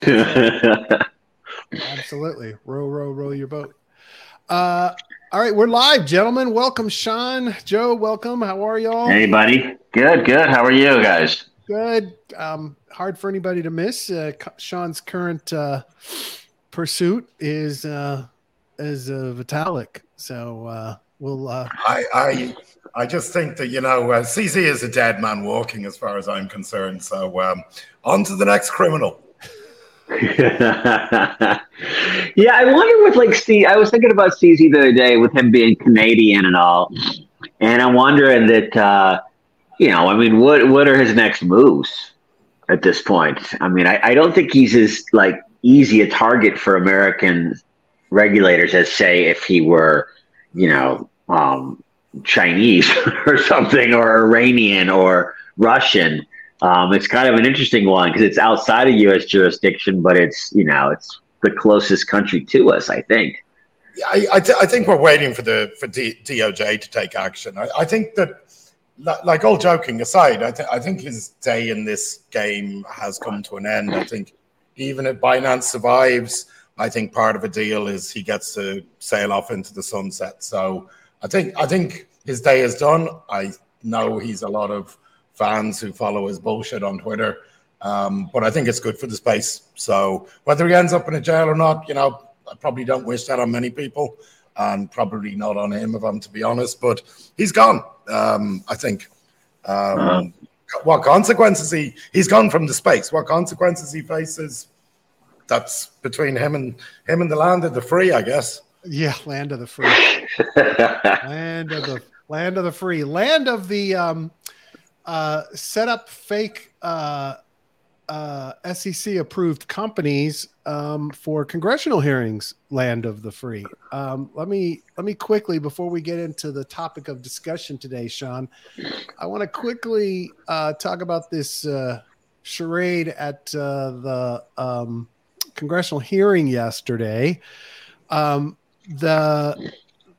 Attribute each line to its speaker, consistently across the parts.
Speaker 1: Absolutely. Row your boat. All right, we're live, gentlemen. Welcome, Sean. Joe, welcome. How are y'all?
Speaker 2: Hey, buddy. Good. How are you guys?
Speaker 1: Good. Hard for anybody to miss. Sean's current pursuit is Vitalik. So we'll.
Speaker 3: I just think that CZ is a dead man walking, as far as I'm concerned. So on to the next criminal.
Speaker 2: Yeah, I wonder with I was thinking about CZ the other day with him being Canadian and all, and I'm wondering that what are his next moves at this point? I mean, I don't think he's as easy a target for American regulators as say if he were, Chinese or something, or Iranian or Russian. It's kind of an interesting one because it's outside of U.S. jurisdiction, but it's the closest country to us, I think.
Speaker 3: Yeah, I think we're waiting for DOJ to take action. I think that, all joking aside, I think his day in this game has come to an end. I think even if Binance survives, I think part of a deal is he gets to sail off into the sunset. So I think his day is done. I know he's a lot of fans who follow his bullshit on Twitter. But I think it's good for the space. So whether he ends up in a jail or not, I probably don't wish that on many people, and probably not on him, if I'm to be honest. But he's gone. I think. What consequences he's gone from the space? What consequences he faces? That's between him and the land of the free, I guess.
Speaker 1: Yeah, land of the free. land of the free. Land of the set up fake SEC approved companies for congressional hearings. Land of the free. Let me quickly, before we get into the topic of discussion today, Sean, I want to quickly talk about this charade at the congressional hearing yesterday. The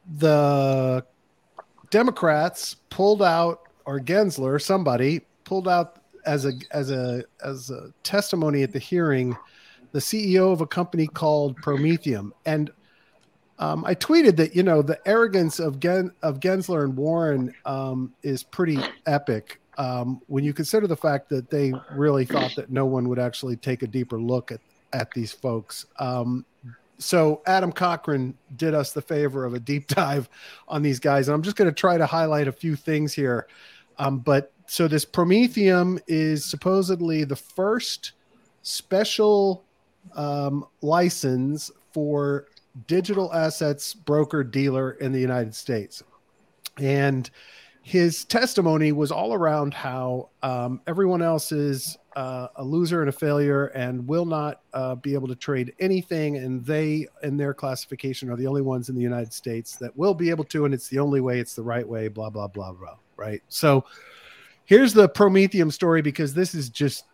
Speaker 1: Democrats pulled out, or Gensler, somebody pulled out as a testimony at the hearing, the CEO of a company called Prometheum. And I tweeted that, the arrogance of Gensler and Warren is pretty epic when you consider the fact that they really thought that no one would actually take a deeper look at these folks. So Adam Cochran did us the favor of a deep dive on these guys. And I'm just going to try to highlight a few things here. But so this Prometheum is supposedly the first special license for digital assets broker dealer in the United States. And his testimony was all around how everyone else is a loser and a failure and will not be able to trade anything. And they, in their classification, are the only ones in the United States that will be able to. And it's the only way, it's the right way, blah, blah, blah, blah. Right. So here's the Prometheum story, because this is just,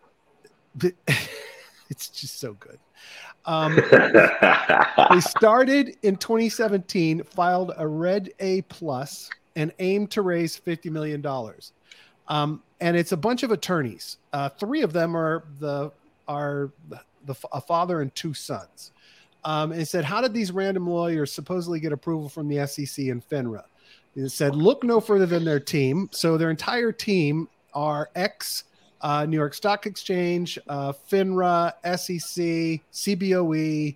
Speaker 1: it's just so good. They started in 2017, filed a Reg A plus, and aimed to raise $50 million. And it's a bunch of attorneys. Three of them are a father and two sons. And it said, how did these random lawyers supposedly get approval from the SEC and FINRA? It said, look no further than their team. So their entire team are New York Stock Exchange, FINRA, SEC, CBOE,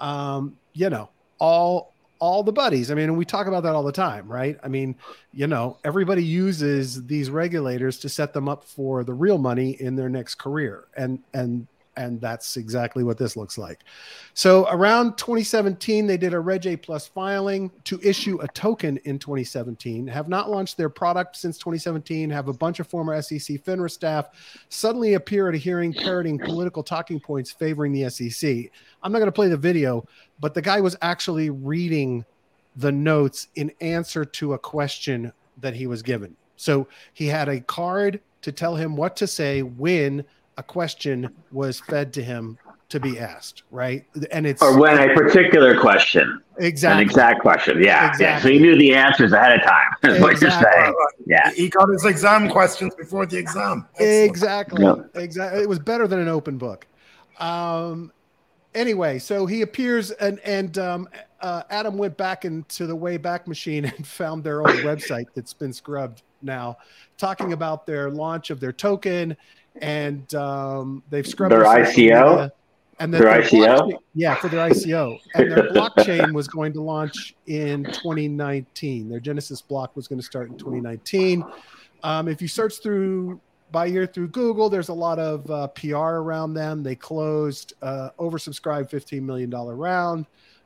Speaker 1: all the buddies. I mean, we talk about that all the time, right? I mean, everybody uses these regulators to set them up for the real money in their next career. And that's exactly what this looks like. So around 2017, they did a Reg A plus filing to issue a token in 2017, have not launched their product since 2017, have a bunch of former SEC FINRA staff suddenly appear at a hearing parroting political talking points favoring the SEC. I'm not going to play the video, but the guy was actually reading the notes in answer to a question that he was given. So he had a card to tell him what to say when a question was fed to him to be asked, right? And it's
Speaker 2: or when a particular question,
Speaker 1: exactly,
Speaker 2: an exact question, yeah,
Speaker 1: exactly.
Speaker 2: Yeah. So he knew the answers ahead of time. Is what you're saying, yeah.
Speaker 3: He got his exam questions before the exam. Excellent.
Speaker 1: Exactly, Exactly. It was better than an open book. anyway, so he appears and Adam went back into the Wayback Machine and found their old website that's been scrubbed now, talking about their launch of their token, and they've scrubbed
Speaker 2: their ICO.
Speaker 1: And
Speaker 2: their ICO?
Speaker 1: For their ICO. And their blockchain was going to launch in 2019. Their Genesis block was going to start in 2019. If you search by year through Google, there's a lot of PR around them. They closed oversubscribed $15 million round.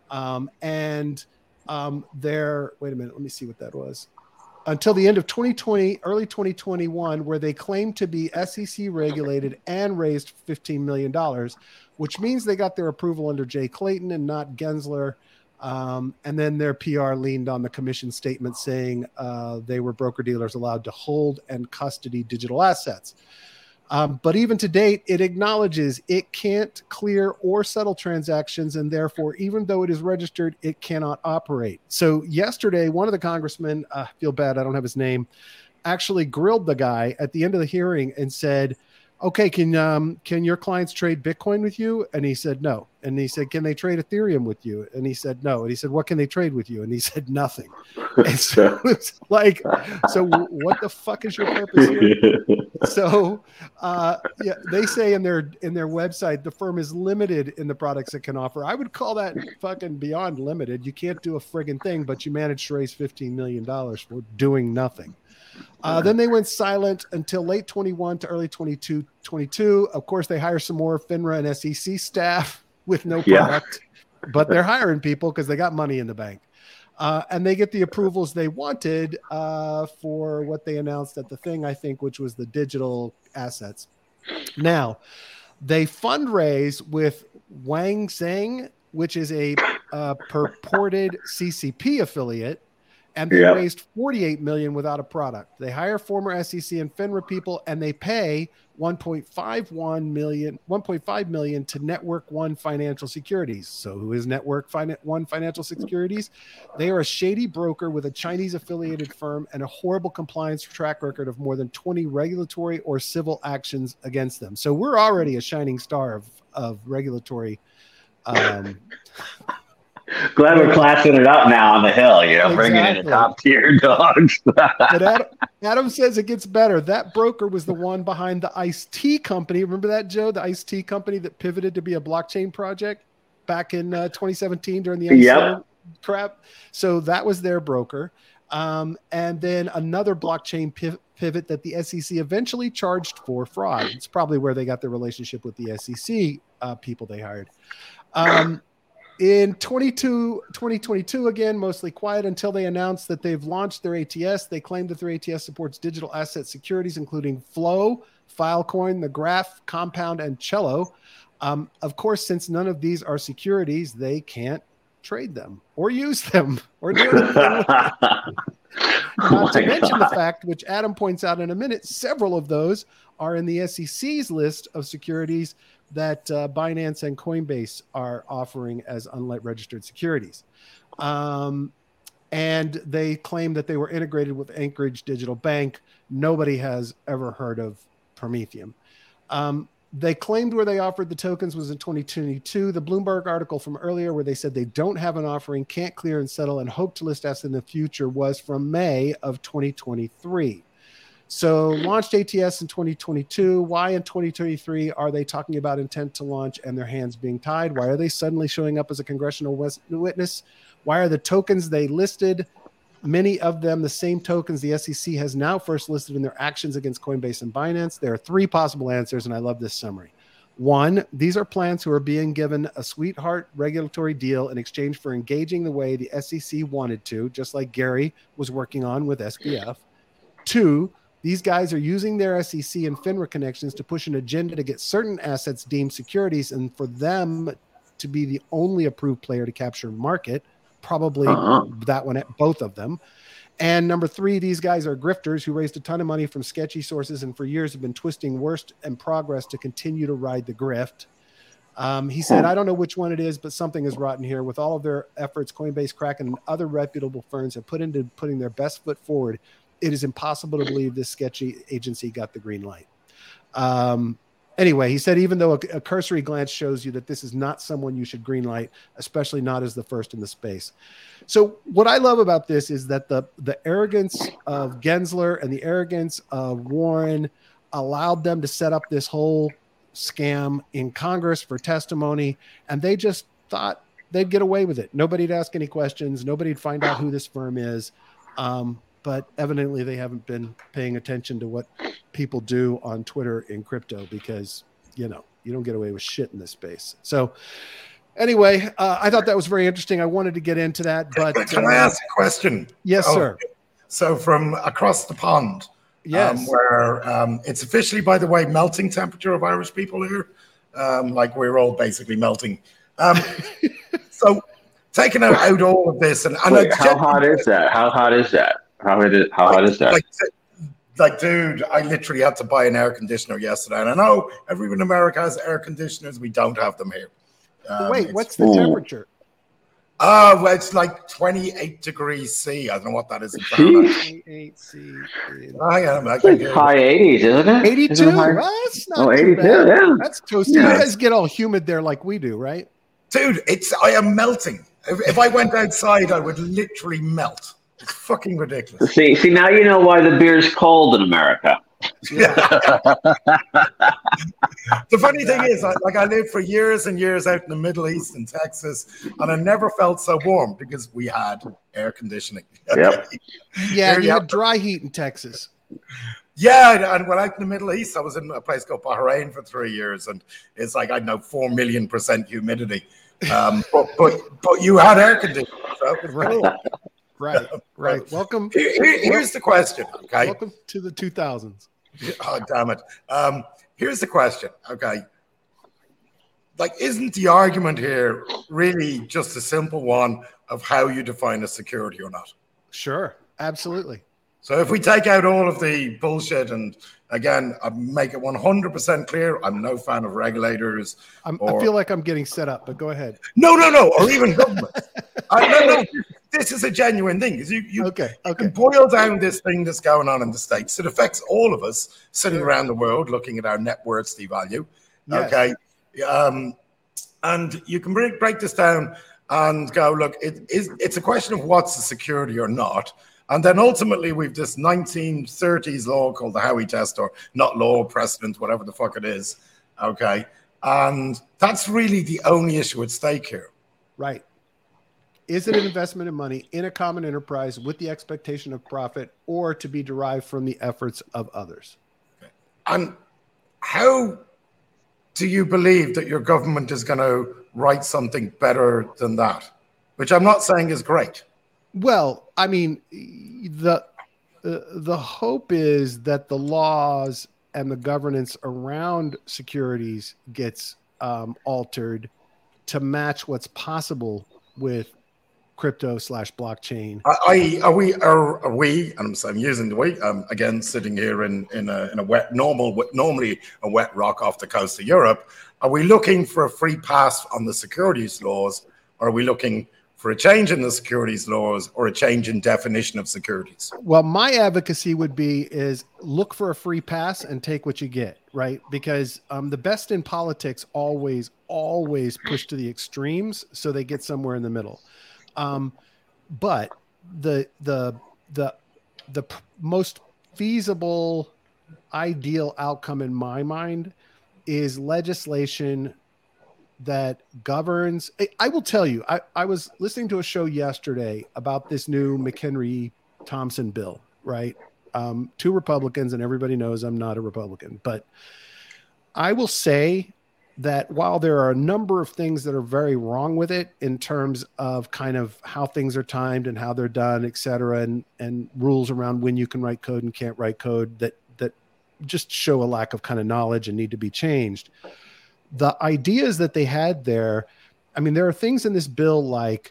Speaker 1: Wait a minute, let me see what that was. Until the end of 2020, early 2021, where they claimed to be SEC regulated and raised $15 million, which means they got their approval under Jay Clayton and not Gensler. And then their PR leaned on the commission statement saying they were broker-dealers allowed to hold and custody digital assets. But even to date, it acknowledges it can't clear or settle transactions, and therefore, even though it is registered, it cannot operate. So yesterday, one of the congressmen, I feel bad, I don't have his name, actually grilled the guy at the end of the hearing and said, okay, can your clients trade Bitcoin with you? And he said, no. And he said, can they trade Ethereum with you? And he said, no. And he said, what can they trade with you? And he said, nothing. And so it's like, so what the fuck is your purpose here? So they say in their website, the firm is limited in the products it can offer. I would call that fucking beyond limited. You can't do a friggin' thing, but you managed to raise $15 million for doing nothing. Then they went silent until late 21 to early 22. Of course, they hire some more FINRA and SEC staff with no product, but they're hiring people because they got money in the bank. And they get the approvals they wanted for what they announced at the thing, I think, which was the digital assets. Now, they fundraise with Wang Zheng, which is a purported CCP affiliate. And they raised $48 million without a product. They hire former SEC and FINRA people, and they pay $1.5 million to Network One Financial Securities. So who is Network One Financial Securities? They are a shady broker with a Chinese affiliated firm and a horrible compliance track record of more than 20 regulatory or civil actions against them. So we're already a shining star of regulatory.
Speaker 2: Glad we're classing it up now on the Hill, bringing in a top tier dogs.
Speaker 1: But Adam says it gets better. That broker was the one behind the Ice-T company. Remember that, Joe? The Ice-T company that pivoted to be a blockchain project back in 2017 during the ICO crap. So that was their broker. And then another blockchain pivot that the SEC eventually charged for fraud. It's probably where they got their relationship with the SEC people they hired. In 2022, again, mostly quiet until they announced that they've launched their ATS. They claim that their ATS supports digital asset securities, including Flow, Filecoin, the Graph, Compound, and Cello. Of course, since none of these are securities, they can't trade them or use them or do anything with them. Not to mention the fact, which Adam points out in a minute, several of those are in the SEC's list of securities that Binance and Coinbase are offering as unregistered securities. And they claim that they were integrated with Anchorage Digital Bank. Nobody has ever heard of Prometheum. They claimed where they offered the tokens was in 2022. The Bloomberg article from earlier where they said they don't have an offering, can't clear and settle, and hope to list us in the future was from May of 2023. So launched ATS in 2022. Why in 2023 are they talking about intent to launch and their hands being tied? Why are they suddenly showing up as a congressional witness? Why are the tokens they listed, many of them the same tokens the SEC has now first listed in their actions against Coinbase and Binance? There are three possible answers, and I love this summary. One, these are plants who are being given a sweetheart regulatory deal in exchange for engaging the way the SEC wanted to, just like Gary was working on with SBF. Two, these guys are using their SEC and FINRA connections to push an agenda to get certain assets deemed securities and for them to be the only approved player to capture market, probably that one, both of them. And number three, these guys are grifters who raised a ton of money from sketchy sources and for years have been twisting worst and progress to continue to ride the grift. He said, I don't know which one it is, but something is rotten here. With all of their efforts, Coinbase, Kraken, and other reputable firms have put into putting their best foot forward. It is impossible to believe this sketchy agency got the green light. Anyway, he said, even though a cursory glance shows you that this is not someone you should greenlight, especially not as the first in the space. So what I love about this is that the arrogance of Gensler and the arrogance of Warren allowed them to set up this whole scam in Congress for testimony. And they just thought they'd get away with it. Nobody'd ask any questions. Nobody'd find out who this firm is. But evidently they haven't been paying attention to what people do on Twitter in crypto, because, you don't get away with shit in this space. So anyway, I thought that was very interesting. I wanted to get into that, but
Speaker 3: can I ask a question?
Speaker 1: Yes, sir.
Speaker 3: So from across the pond,
Speaker 1: yes,
Speaker 3: where it's officially, by the way, melting temperature of Irish people here, like we're all basically melting. So taking out all of this, and
Speaker 2: wait, how hot is that? How hot is that? How hot is that?
Speaker 3: Like, dude, I literally had to buy an air conditioner yesterday, and I know everyone in America has air conditioners. We don't have them here.
Speaker 1: Wait, what's the temperature?
Speaker 3: Well, it's like 28 degrees C. I don't know what that is in Fahrenheit.
Speaker 1: 28 C.
Speaker 3: I am.
Speaker 2: It's like high 80s, isn't it?
Speaker 1: 82. That's not
Speaker 2: 82.
Speaker 1: bad.
Speaker 2: Yeah,
Speaker 1: that's toasty. Yeah. You guys get all humid there like we do, right?
Speaker 3: Dude, I am melting. If I went outside, I would literally melt. It's fucking ridiculous.
Speaker 2: See, now you know why the beer's cold in America.
Speaker 3: Yeah. The funny thing is, I lived for years and years out in the Middle East in Texas, and I never felt so warm because we had air conditioning.
Speaker 2: Yep.
Speaker 1: Yeah, you had dry heat in Texas.
Speaker 3: Yeah, and when out in the Middle East, I was in a place called Bahrain for 3 years, and it's like, I know, 4 million % humidity. But you had air conditioning. So
Speaker 1: Right. Welcome.
Speaker 3: Here's the question. Okay.
Speaker 1: Welcome to the 2000s.
Speaker 3: Oh, damn it. Here's the question. Okay. Like, isn't the argument here really just a simple one of how you define a security or not?
Speaker 1: Sure. Absolutely.
Speaker 3: So if we take out all of the bullshit, and again, I make it 100% clear, I'm no fan of regulators.
Speaker 1: I feel like I'm getting set up, but go ahead.
Speaker 3: No, or even government. No. This is a genuine thing, because you can boil down this thing that's going on in the States. It affects all of us sitting around the world looking at our net worths devalue. Yes. Okay. And you can break this down and go, look, it's a question of what's a security or not. And then ultimately we've this 1930s law called the Howey test, or not law, precedent, whatever the fuck it is. Okay. And that's really the only issue at stake here.
Speaker 1: Right. Is it an investment in money in a common enterprise with the expectation of profit, or to be derived from the efforts of others?
Speaker 3: Okay. And how do you believe that your government is going to write something better than that? Which I'm not saying is great.
Speaker 1: Well, I mean, the hope is that the laws and the governance around securities gets altered to match what's possible with crypto / blockchain.
Speaker 3: Are we? I'm using the we. Again, sitting here in a normally a wet rock off the coast of Europe. Are we looking for a free pass on the securities laws, or are we looking for a change in the securities laws, or a change in definition of securities?
Speaker 1: Well, my advocacy would be is look for a free pass and take what you get, right? Because the best in politics always push to the extremes, so they get somewhere in the middle. But the most feasible, ideal outcome in my mind is legislation that governs. I will tell you, I was listening to a show yesterday about this new McHenry-Thompson bill, right? Two Republicans, and everybody knows I'm not a Republican, but I will say that while there are a number of things that are very wrong with it in terms of kind of how things are timed and how they're done, et cetera, and rules around when you can write code and can't write code that just show a lack of kind of knowledge and need to be changed. The ideas that they had there, I mean, there are things in this bill like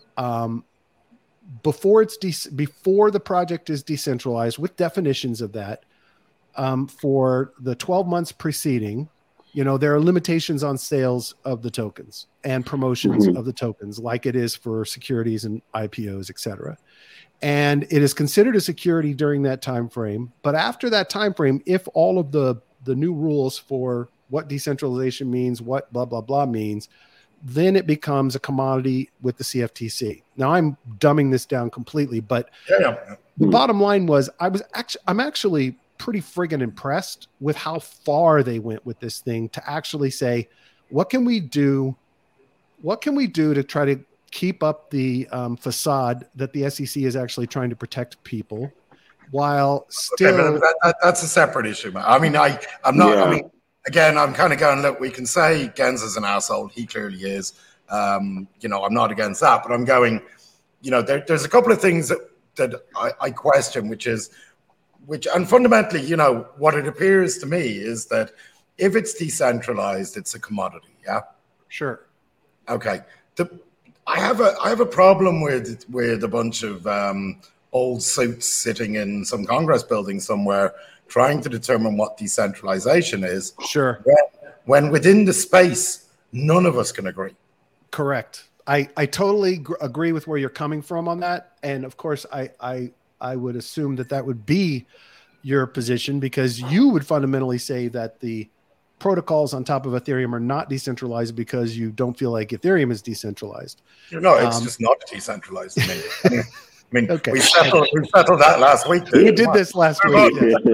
Speaker 1: before the project is decentralized, with definitions of that, for the 12 months preceding, there are limitations on sales of the tokens and promotions of the tokens, like it is for securities and IPOs, et cetera. And it is considered a security during that time frame. But after that time frame, if all of the new rules for what decentralization means, what blah, blah, blah means, then it becomes a commodity with the CFTC. Now I'm dumbing this down completely, but the bottom line was I'm actually pretty friggin' impressed with how far they went with this thing to actually say, what can we do? What can we do to try to keep up the facade that the SEC is actually trying to protect people while still...
Speaker 3: Okay, but that's a separate issue, man. I mean, I'm not, I mean, again, I'm kind of going, look, we can say Gens is an asshole. He clearly is. You know, I'm not against that, but I'm going, you know, there's a couple of things that I question, and fundamentally, you know, what it appears to me is that if it's decentralized, it's a commodity. Yeah.
Speaker 1: Sure.
Speaker 3: Okay. I have a problem with a bunch of old suits sitting in some Congress building somewhere trying to determine what decentralization is.
Speaker 1: Sure.
Speaker 3: When within the space, none of us can agree.
Speaker 1: Correct. I totally agree with where you're coming from on that. And of course, I would assume that would be your position, because you would fundamentally say that the protocols on top of Ethereum are not decentralized because you don't feel like Ethereum is decentralized.
Speaker 3: No, it's just not decentralized. I mean,
Speaker 1: okay.
Speaker 3: we settled that last week.
Speaker 1: We did this last week.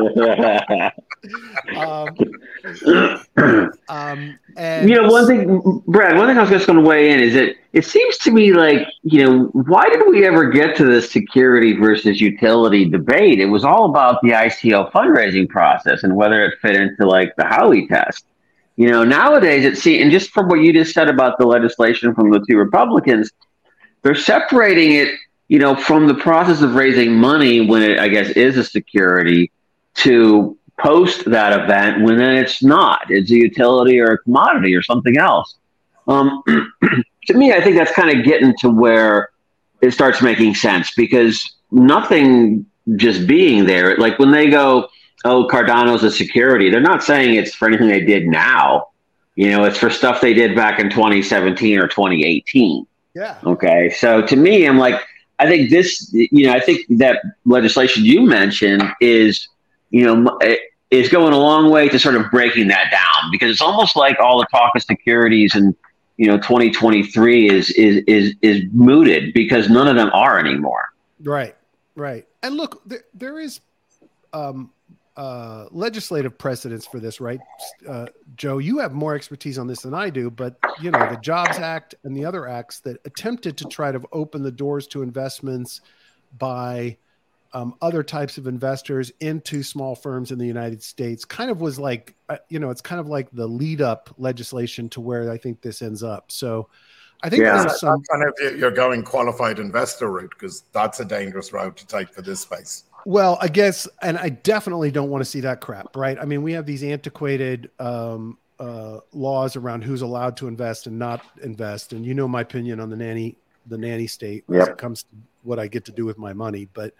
Speaker 1: And
Speaker 2: you know, one thing, Brad, I was just going to weigh in is that it seems to me like, you know, why did we ever get to this security versus utility debate? It was all about the ICO fundraising process and whether it fit into like the Howey test. You know, nowadays it seems, and just from what you just said about the legislation from the two Republicans, they're separating it, you know, from the process of raising money when it, I guess, is a security to post that event when then it's not. It's a utility or a commodity or something else. To me, I think that's kind of getting to where it starts making sense, because nothing just being there, like when they go, oh, Cardano's a security, they're not saying it's for anything they did now. You know, it's for stuff they did back in 2017 or 2018.
Speaker 1: Yeah.
Speaker 2: Okay. So to me, I'm like, I think this, you know, I think that legislation you mentioned is, you know, is going a long way to sort of breaking that down, because it's almost like all the talk of securities and, you know, 2023 is mooted because none of them are anymore.
Speaker 1: Right. And look, there is legislative precedence for this, right? Joe, you have more expertise on this than I do, but you know, the Jobs Act and the other acts that attempted to try to open the doors to investments by other types of investors into small firms in the United States kind of was like, you know, it's kind of like the lead up legislation to where I think this ends up. So I think there's some
Speaker 3: kind of, you're going qualified investor route, because that's a dangerous route to take for this space.
Speaker 1: Well, I guess, and I definitely don't want to see that crap, right? I mean, we have these antiquated laws around who's allowed to invest and not invest. And you know my opinion on the nanny state when it comes to what I get to do with my money. But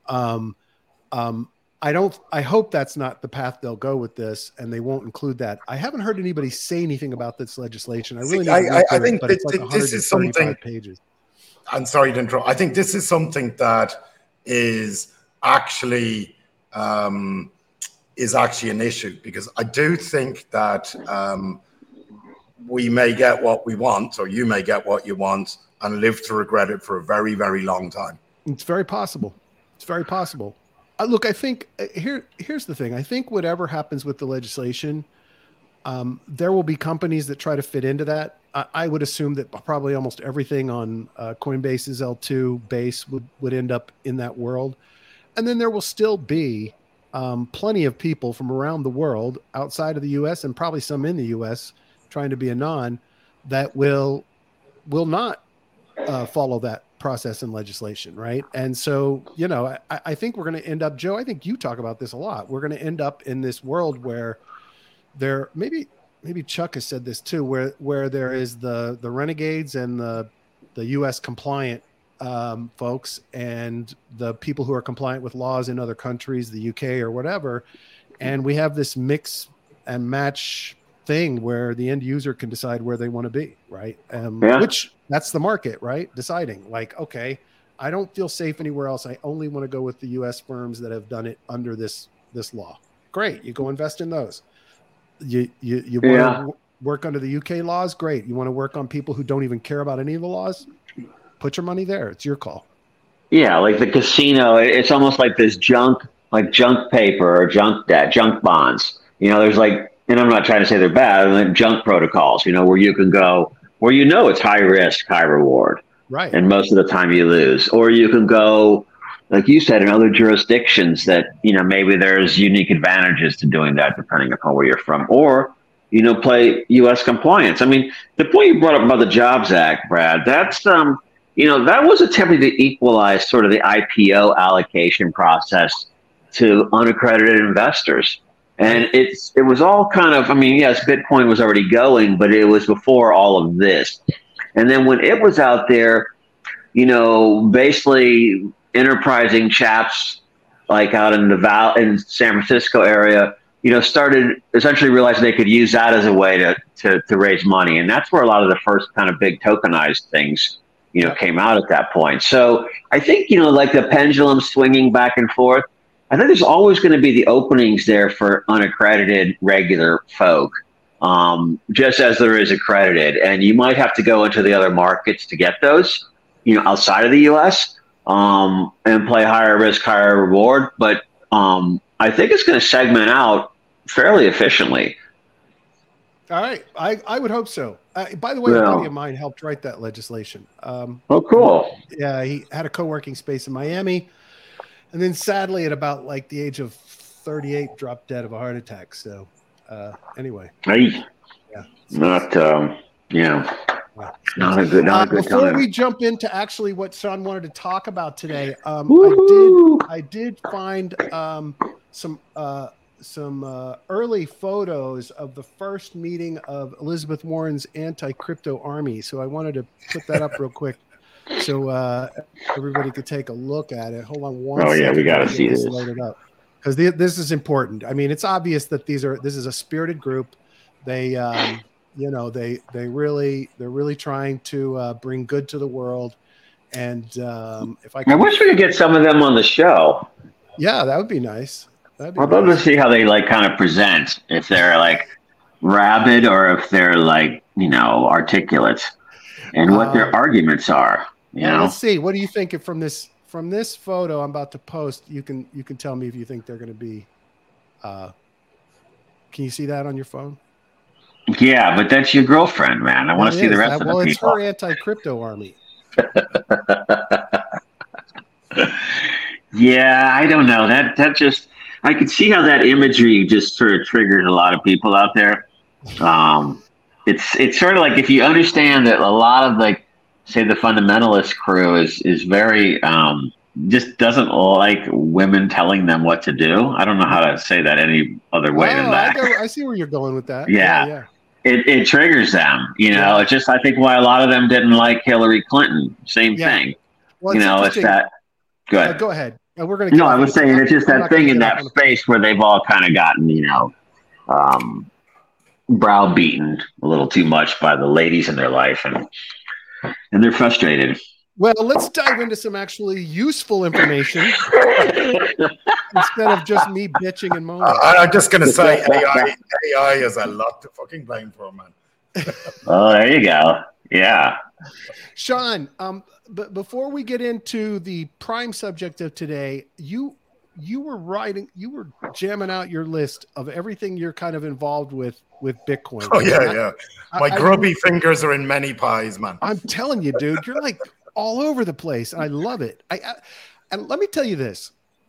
Speaker 1: I hope that's not the path they'll go with this, and they won't include that. I haven't heard anybody say anything about this legislation. I really
Speaker 3: I think
Speaker 1: but it's like
Speaker 3: this is something,
Speaker 1: pages.
Speaker 3: I'm sorry to interrupt. I think this is something that is actually an issue, because I do think that we may get what we want, or you may get what you want and live to regret it for a very, very long time.
Speaker 1: It's very possible. Look, I think here's the thing. I think whatever happens with the legislation, there will be companies that try to fit into that. I would assume that probably almost everything on Coinbase's L2 base would end up in that world. And then there will still be plenty of people from around the world outside of the U.S. and probably some in the U.S. trying to be a non that will not follow that process and legislation, right? And so, you know, I think we're going to end up, Joe, I think you talk about this a lot. We're going to end up in this world where there, maybe Chuck has said this too, where there is the renegades and the U.S. compliant folks and the people who are compliant with laws in other countries, the UK or whatever. And we have this mix and match thing where the end user can decide where they want to be, right? Which that's the market, right? Deciding like, okay, I don't feel safe anywhere else. I only want to go with the US firms that have done it under this law. Great. You go invest in those. You want to work under the UK laws? Great. You want to work on people who don't even care about any of the laws? Put your money there. It's your call.
Speaker 2: Yeah, like the casino, it's almost like this junk paper or junk debt, junk bonds. There's like, and I'm not trying to say they're bad, like junk protocols, where you can go, where it's high risk, high reward.
Speaker 1: Right.
Speaker 2: And most of the time you lose. Or you can go, like you said, in other jurisdictions that, maybe there's unique advantages to doing that depending upon where you're from. Or, play U.S. compliance. I mean, the point you brought up about the Jobs Act, Brad, that's, that was attempting to equalize sort of the IPO allocation process to unaccredited investors. And it was all kind of, yes, Bitcoin was already going, but it was before all of this. And then when it was out there, basically enterprising chaps like out in in San Francisco area, started essentially realizing they could use that as a way to raise money. And that's where a lot of the first kind of big tokenized things, came out at that point. So I think, like the pendulum swinging back and forth, I think there's always going to be the openings there for unaccredited regular folk. Just as there is accredited, and you might have to go into the other markets to get those, outside of the U.S. And play higher risk, higher reward. But I think it's going to segment out fairly efficiently.
Speaker 1: All right, I would hope so. By the way, a buddy of mine helped write that legislation.
Speaker 2: Oh, cool.
Speaker 1: Yeah, he had a co-working space in Miami, and then sadly, at about like the age of 38, dropped dead of a heart attack. So. Anyway,
Speaker 2: not a good
Speaker 1: before
Speaker 2: time.
Speaker 1: we jump into actually what Sean wanted to talk about today, I did find some early photos of the first meeting of Elizabeth Warren's anti-crypto army. So I wanted to put that up real quick so everybody could take a look at it. Hold on one second.
Speaker 2: Oh yeah, we got to see this.
Speaker 1: Loaded up. Because this is important. I mean, it's obvious that this is a spirited group. They, they're really trying to bring good to the world. And I
Speaker 2: wish we could get some of them on the show.
Speaker 1: Yeah, that would be nice.
Speaker 2: I'd love to see how they like kind of present. If they're like rabid or if they're like articulate, and what their arguments are.
Speaker 1: Let's see. What do you think from this? From this photo I'm about to post, you can tell me if you think they're going to be. Can you see that on your phone?
Speaker 2: Yeah, but that's your girlfriend, man. I want to see the rest of the people.
Speaker 1: Well, it's her anti-crypto army.
Speaker 2: Yeah, I don't know. That just I could see how that imagery just sort of triggers a lot of people out there. It's sort of like if you understand that a lot of like. Say the fundamentalist crew is very just doesn't like women telling them what to do. I don't know how to say that any other way than that.
Speaker 1: I see where you're going with that.
Speaker 2: Yeah. It triggers them. It's just I think why a lot of them didn't like Hillary Clinton. Same thing.
Speaker 1: Well,
Speaker 2: it's that. Go ahead.
Speaker 1: Go ahead. We're gonna.
Speaker 2: No, I was saying it's just that thing in that space where they've all kind of gotten browbeaten a little too much by the ladies in their life and they're frustrated.
Speaker 1: Well, let's dive into some actually useful information instead of just me bitching and moaning.
Speaker 3: I'm just going to say AI is a lot to fucking blame for, man.
Speaker 2: Oh, there you go. Yeah.
Speaker 1: Sean, but before we get into the prime subject of today, you were jamming out your list of everything you're kind of involved with Bitcoin.
Speaker 3: Oh yeah. My grubby fingers are in many pies, man.
Speaker 1: I'm telling you, dude, you're like all over the place. And I love it. And let me tell you this.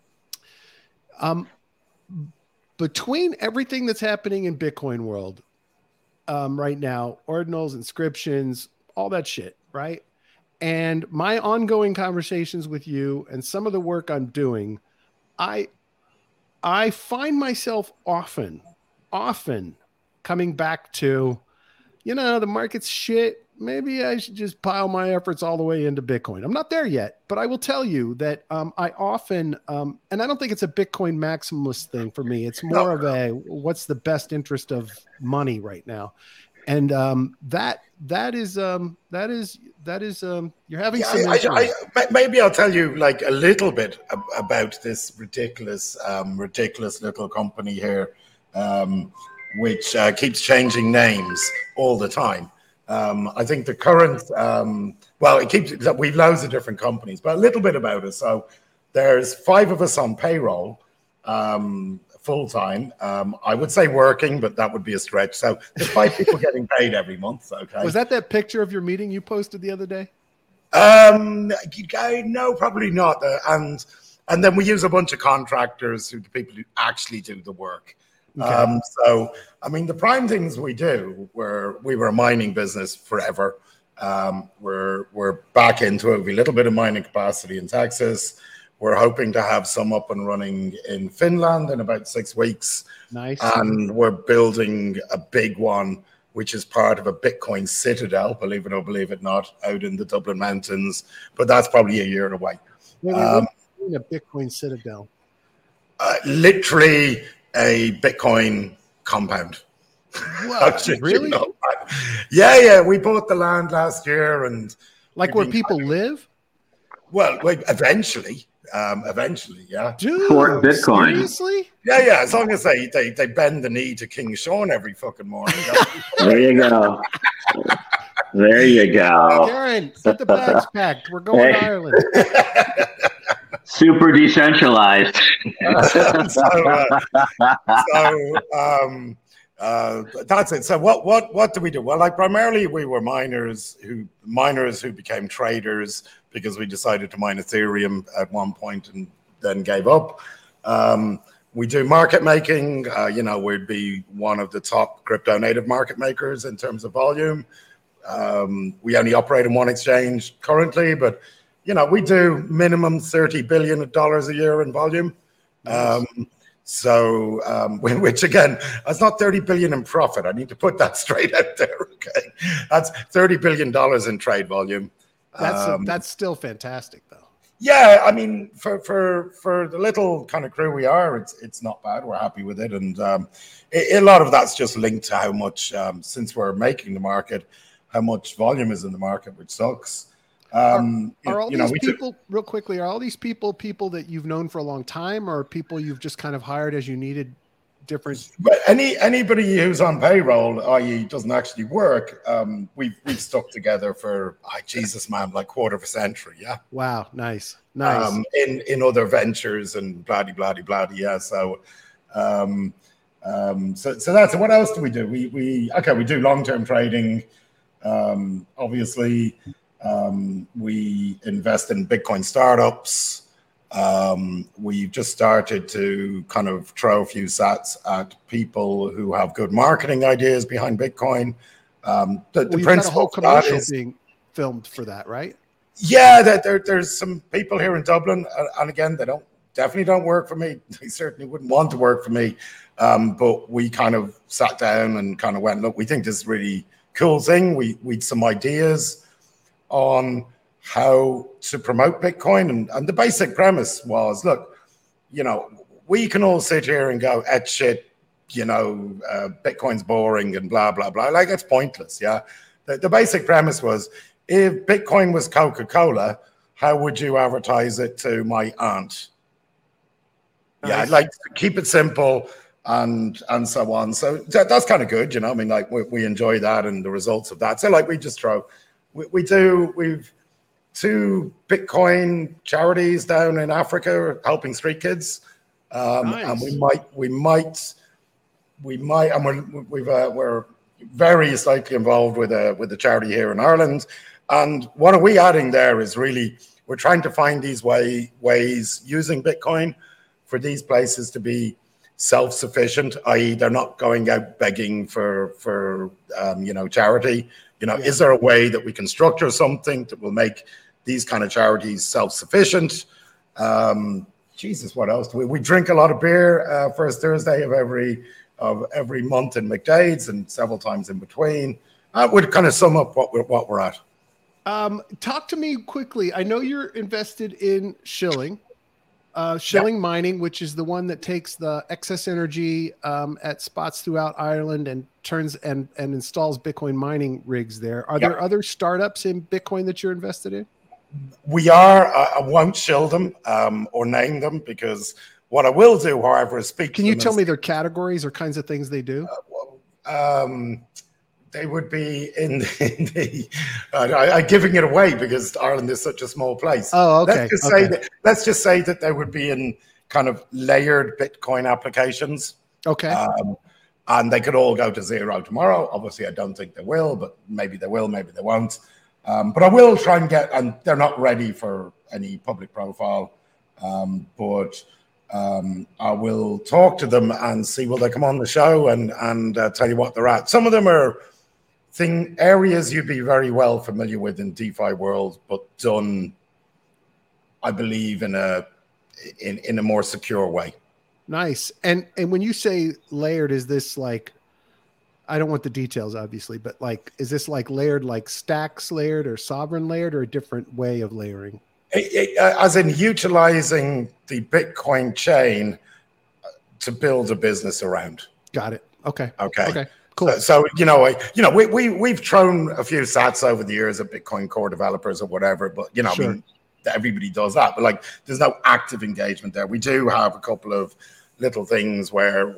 Speaker 1: Between everything that's happening in Bitcoin world right now, ordinals, inscriptions, all that shit, right? And my ongoing conversations with you and some of the work I'm doing, I find myself often coming back to, the market's shit. Maybe I should just pile my efforts all the way into Bitcoin. I'm not there yet, but I will tell you that I often, and I don't think it's a Bitcoin maximalist thing for me. It's more of a, what's the best interest of money right now? And that is you're having some.
Speaker 3: Maybe I'll tell you like a little bit about this ridiculous little company here. which keeps changing names all the time. I think the current, we've loads of different companies, but a little bit about us. So there's 5 of us on payroll, full time. I would say working, but that would be a stretch. So there's 5 people getting paid every month. Okay.
Speaker 1: Was that picture of your meeting you posted the other day?
Speaker 3: No, probably not. And then we use a bunch of contractors the people who actually do the work. Okay. So, I mean, the prime things we do, we were a mining business forever. We're back into it with a little bit of mining capacity in Texas. We're hoping to have some up and running in Finland in about 6 weeks.
Speaker 1: Nice.
Speaker 3: And we're building a big one, which is part of a Bitcoin citadel, believe it or believe it not, out in the Dublin Mountains. But that's probably a year away.
Speaker 1: A Bitcoin citadel?
Speaker 3: Literally a Bitcoin compound.
Speaker 1: Wow, really?
Speaker 3: Yeah. We bought the land last year, and
Speaker 1: where people live.
Speaker 3: Well, eventually, yeah.
Speaker 1: Dude,
Speaker 2: for Bitcoin.
Speaker 1: Seriously?
Speaker 3: Yeah. As long as they bend the knee to King Sean every fucking morning.
Speaker 2: There you go. There you go.
Speaker 1: Karen, get the bags packed. We're going to Ireland.
Speaker 2: Super decentralized.
Speaker 3: That's it. So what do we do? Well, primarily we were miners who became traders because we decided to mine Ethereum at one point and then gave up. We do market making. We'd be one of the top crypto native market makers in terms of volume. We only operate in one exchange currently, but we do minimum $30 billion a year in volume. Which again, that's not $30 billion in profit. I need to put that straight out there. Okay. That's $30 billion in trade volume.
Speaker 1: That's still fantastic though.
Speaker 3: Yeah. I mean, for the little kind of crew we are, it's not bad. We're happy with it. And a lot of that's just linked to how much, since we're making the market, how much volume is in the market, which sucks.
Speaker 1: Are all these people, real quickly, are all these people that you've known for a long time, or people you've just kind of hired as you needed different?
Speaker 3: But anybody who's on payroll, i.e. doesn't actually work, we've stuck together for, like quarter of a century. Yeah.
Speaker 1: Wow. Nice.
Speaker 3: In other ventures and blah. Yeah. So that's what else do we do? We do long-term trading. Obviously, we invest in Bitcoin startups. We've just started to kind of throw a few sats at people who have good marketing ideas behind Bitcoin. The principle
Speaker 1: got a whole commercial being filmed for that, right?
Speaker 3: Yeah, there's some people here in Dublin, and again, they definitely don't work for me. They certainly wouldn't want to work for me. But we kind of sat down and kind of went, look, we think this is a really cool thing. We'd some ideas on how to promote Bitcoin. And the basic premise was, look, we can all sit here and go, shit, Bitcoin's boring and blah, blah, blah. Like, it's pointless, yeah? The basic premise was, if Bitcoin was Coca-Cola, how would you advertise it to my aunt? Yeah, I'd like to keep it simple and so on. So that's kind of good, I mean, like, we enjoy that and the results of that. So, like, we just throw... We've 2 Bitcoin charities down in Africa helping street kids, nice. And we're very slightly involved with a charity here in Ireland. And what are we adding there is really we're trying to find these ways using Bitcoin for these places to be self-sufficient, i.e., they're not going out begging for charity. Is there a way that we can structure something that will make these kind of charities self-sufficient? What else? We drink a lot of beer first Thursday of every month in McDade's and several times in between. That would kind of sum up what we're at.
Speaker 1: Talk to me quickly. I know you're invested in Shilling. Shilling Mining, which is the one that takes the excess energy at spots throughout Ireland and turns and installs Bitcoin mining rigs there. Are there other startups in Bitcoin that you're invested in?
Speaker 3: We are. I won't shill them or name them, because what I will do, however, is speak.
Speaker 1: Can you tell me their categories or kinds of things they do?
Speaker 3: they would be in the I'm giving it away because Ireland is such a small place.
Speaker 1: Oh, okay.
Speaker 3: Let's just say that they would be in kind of layered Bitcoin applications.
Speaker 1: Okay.
Speaker 3: And they could all go to zero tomorrow. Obviously, I don't think they will, but maybe they will, maybe they won't. But I will try and get, and they're not ready for any public profile, but I will talk to them and see will they come on the show and tell you what they're at. Some of them are areas you'd be very well familiar with in DeFi world, but done, I believe, in a more secure way.
Speaker 1: Nice. And when you say layered, is this like, I don't want the details, obviously, but like, is this like layered, like stacks layered or sovereign layered, or a different way of layering?
Speaker 3: As in utilizing the Bitcoin chain to build a business around.
Speaker 1: Got it. Okay.
Speaker 3: Cool. So we've thrown a few sats over the years of Bitcoin core developers or whatever, but sure. I mean, everybody does that, but like, there's no active engagement there. We do have a couple of little things where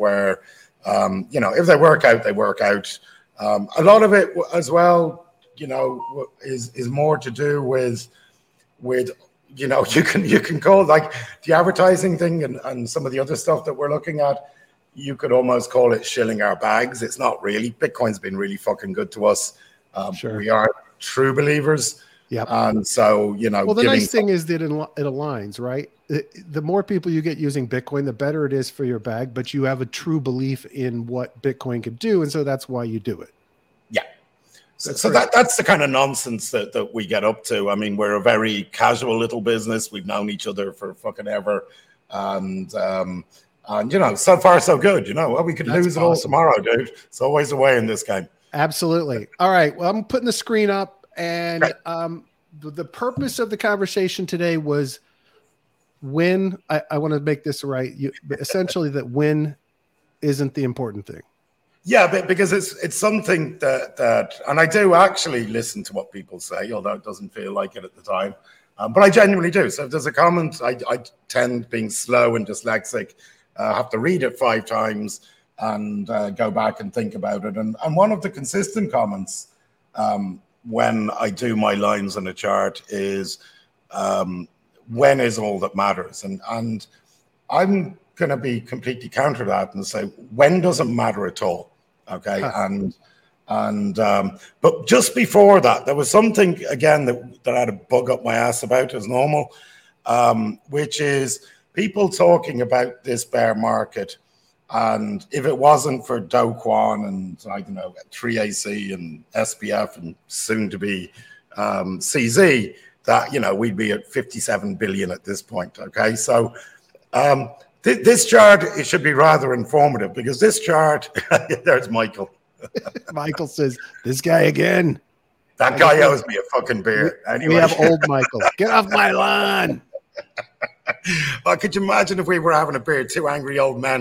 Speaker 3: if they work out, they work out. A lot of it as well, is more to do with you can call like the advertising thing and some of the other stuff that we're looking at. You could almost call it shilling our bags. It's not really. Bitcoin's been really fucking good to us.
Speaker 1: Sure.
Speaker 3: We are true believers.
Speaker 1: Yeah.
Speaker 3: And so,
Speaker 1: well, the nice thing is that it aligns, right? The more people you get using Bitcoin, the better it is for your bag, but you have a true belief in what Bitcoin could do. And so that's why you do it.
Speaker 3: Yeah. So that's the kind of nonsense that we get up to. I mean, we're a very casual little business. We've known each other for fucking ever. And so far so good. Well, we could lose it all tomorrow, dude. It's always a way in this game.
Speaker 1: Absolutely. All right. Well, I'm putting the screen up. And the purpose of the conversation today was when I want to make this right. Essentially, that when isn't the important thing.
Speaker 3: Yeah, but because it's something that, and I do actually listen to what people say, although it doesn't feel like it at the time. But I genuinely do. So if there's a comment, I tend, being slow and dyslexic, have to read it 5 times and go back and think about it. And one of the consistent comments when I do my lines on a chart is when is all that matters. And I'm going to be completely counter that and say when doesn't matter at all. Okay. But just before that, there was something again that I had a bug up my ass about as normal, which is people talking about this bear market. And if it wasn't for Do Kwon and, I don't know, 3AC and SPF and soon to be CZ, that, we'd be at 57 billion at this point. Okay. So this chart, it should be rather informative because this chart, there's Michael.
Speaker 1: Michael says, this guy again.
Speaker 3: That guy owes me a fucking beer. Anyway.
Speaker 1: We have old Michael. Get off my lawn.
Speaker 3: Well, could you imagine if we were having a beer, 2 angry old men?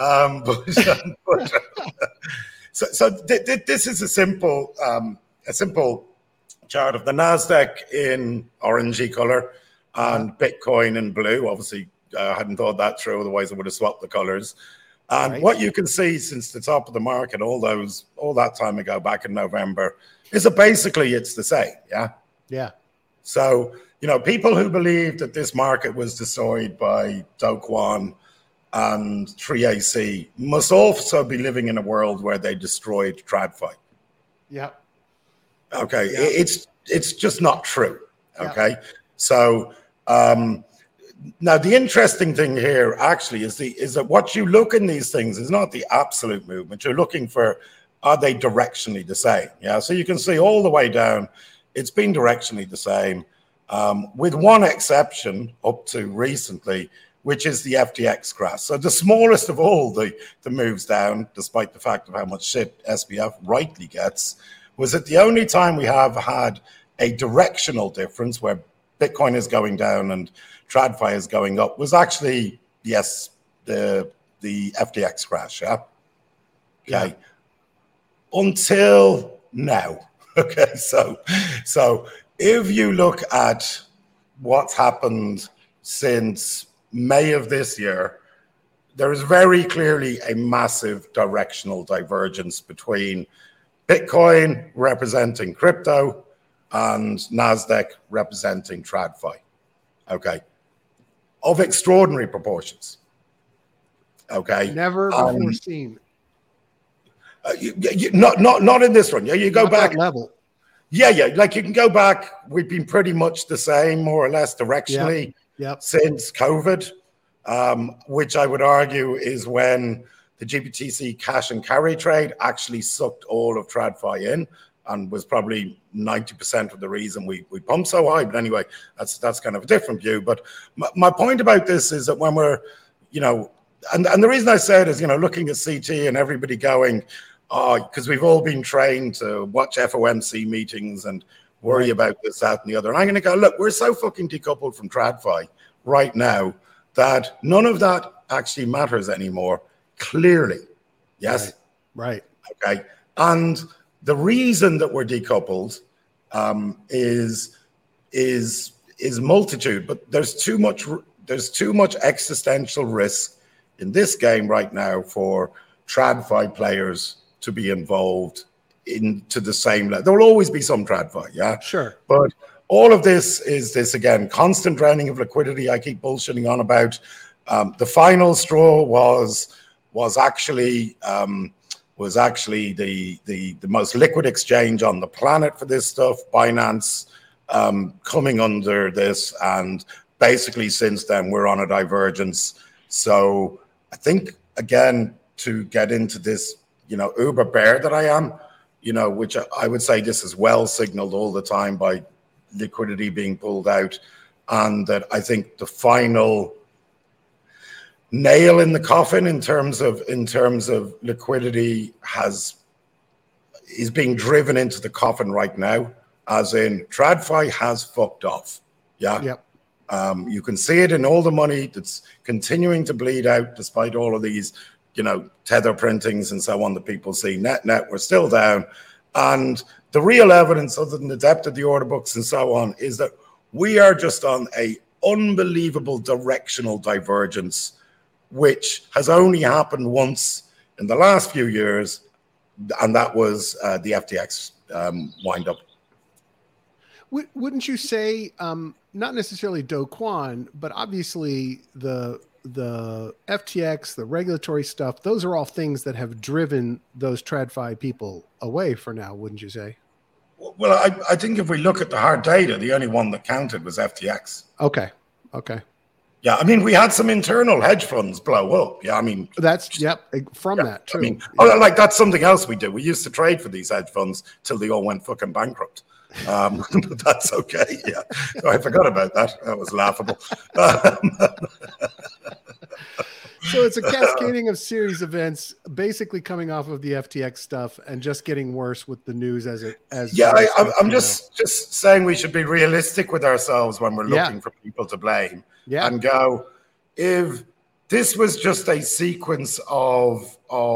Speaker 3: So this is a simple chart of the Nasdaq in orangey color and Bitcoin in blue. Obviously, I hadn't thought that through. Otherwise, I would have swapped the colors. And what you can see since the top of the market, all that time ago, back in November, is that basically it's the same. Yeah.
Speaker 1: Yeah.
Speaker 3: So people who believe that this market was destroyed by Do Kwon and 3AC must also be living in a world where they destroyed TradFi.
Speaker 1: Yeah.
Speaker 3: Okay. Yeah. It's just not true. Okay. Yeah. So now the interesting thing here actually is that what you look in these things is not the absolute movement. You're looking for, are they directionally the same? Yeah. So you can see all the way down, it's been directionally the same, with one exception up to recently, which is the FTX crash. So the smallest of all the moves down, despite the fact of how much shit SBF rightly gets, was that the only time we have had a directional difference where Bitcoin is going down and TradFi is going up was actually, yes, the FTX crash. Yeah. Okay. Yeah. Until now. Okay. So if you look at what's happened since May of this year, there is very clearly a massive directional divergence between Bitcoin representing crypto and NASDAQ representing TradFi. Okay. Of extraordinary proportions. Okay.
Speaker 1: Never before seen.
Speaker 3: Not in this one. Yeah, you go
Speaker 1: Not
Speaker 3: back.
Speaker 1: that level.
Speaker 3: Yeah. Like you can go back. We've been pretty much the same, more or less directionally since COVID, which I would argue is when the GBTC cash and carry trade actually sucked all of TradFi in and was probably 90% of the reason we pumped so high. But anyway, that's kind of a different view. But my point about this is that when we're, and the reason I say it is, looking at CT and everybody going, because we've all been trained to watch FOMC meetings and worry about this, that, and the other. And I'm going to go, look, we're so fucking decoupled from TradFi right now that none of that actually matters anymore, clearly. Yes?
Speaker 1: Right.
Speaker 3: Okay. And the reason that we're decoupled is multitude, but there's too much existential risk in this game right now for TradFi players to be involved into the same level. There will always be some TradFi, yeah?
Speaker 1: Sure.
Speaker 3: But all of this is this, again, constant draining of liquidity I keep bullshitting on about. The final straw was actually the most liquid exchange on the planet for this stuff, Binance, coming under this. And basically since then, we're on a divergence. So I think, again, to get into this, uber bear that I am, which I would say this is well signaled all the time by liquidity being pulled out, and that I think the final nail in the coffin in terms of liquidity is being driven into the coffin right now, as in TradFi has fucked off. Yeah.
Speaker 1: Yep.
Speaker 3: You can see it in all the money that's continuing to bleed out despite all of these, tether printings and so on that people see. Net, we're still down. And the real evidence, other than the depth of the order books and so on, is that we are just on a unbelievable directional divergence, which has only happened once in the last few years, and that was the FTX wind-up.
Speaker 1: Wouldn't you say, not necessarily Do Kwon, but obviously the FTX, the regulatory stuff, those are all things that have driven those TradFi people away for now, wouldn't you say?
Speaker 3: Well, I think if we look at the hard data, the only one that counted was FTX.
Speaker 1: Okay.
Speaker 3: Yeah, I mean, we had some internal hedge funds blow up. Yeah, I mean,
Speaker 1: that's that too.
Speaker 3: I mean, that's something else we do. We used to trade for these hedge funds till they all went fucking bankrupt. But that's okay. Yeah, so I forgot about that. That was laughable.
Speaker 1: So it's a cascading of series events, basically coming off of the FTX stuff and just getting worse with the news as.
Speaker 3: I'm just saying we should be realistic with ourselves when we're looking for people to blame.
Speaker 1: Yeah.
Speaker 3: And go, if this was just a sequence of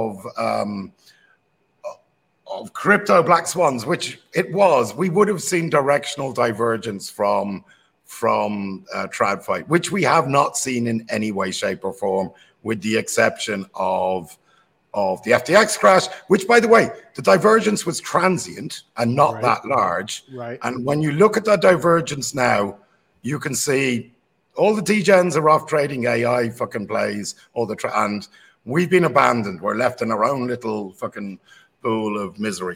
Speaker 3: crypto black swans, which it was, we would have seen directional divergence from TradFi, which we have not seen in any way, shape, or form, with the exception of the FTX crash, which, by the way, the divergence was transient and not that large.
Speaker 1: Right.
Speaker 3: And when you look at that divergence now, you can see all the degens are off trading AI fucking plays, and we've been abandoned. We're left in our own little fucking pool of misery.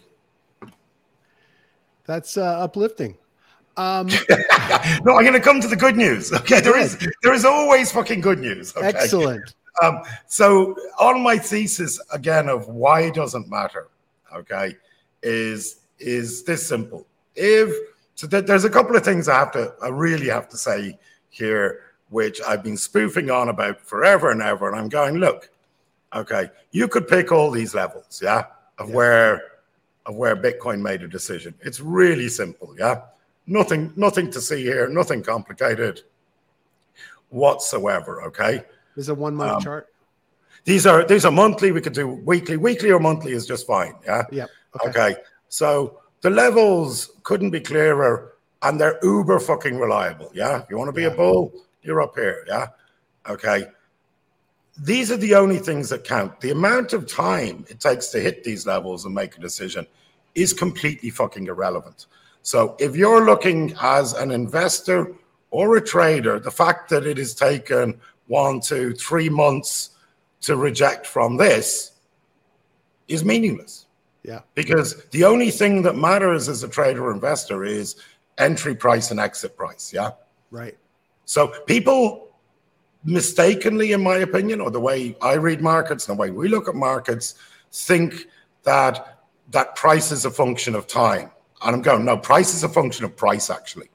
Speaker 1: That's uplifting.
Speaker 3: No, I'm going to come to the good news. Okay, there is always fucking good news. Okay?
Speaker 1: Excellent.
Speaker 3: So on my thesis again of why it doesn't matter, okay, is this simple. There's a couple of things I really have to say here, which I've been spoofing on about forever and ever, and I'm going, look, okay, you could pick all these levels, of where Bitcoin made a decision. It's really simple, Nothing to see here, nothing complicated whatsoever, okay?
Speaker 1: There's a 1 month chart.
Speaker 3: These are monthly. We could do weekly. Weekly or monthly is just fine. Yeah.
Speaker 1: Yeah.
Speaker 3: Okay. So the levels couldn't be clearer, and they're uber fucking reliable. Yeah. If you want to be a bull, you're up here. Yeah. Okay. these are the only things that count. The amount of time it takes to hit these levels and make a decision is completely fucking irrelevant. So if you're looking as an investor or a trader, the fact that it has taken 1, 2, 3 months to reject from this is meaningless.
Speaker 1: Yeah.
Speaker 3: Because the only thing that matters as a trader or investor is entry price and exit price. Yeah.
Speaker 1: Right.
Speaker 3: So people mistakenly, in my opinion, or the way I read markets and the way we look at markets, think that price is a function of time. And I'm going, no, price is a function of price, actually.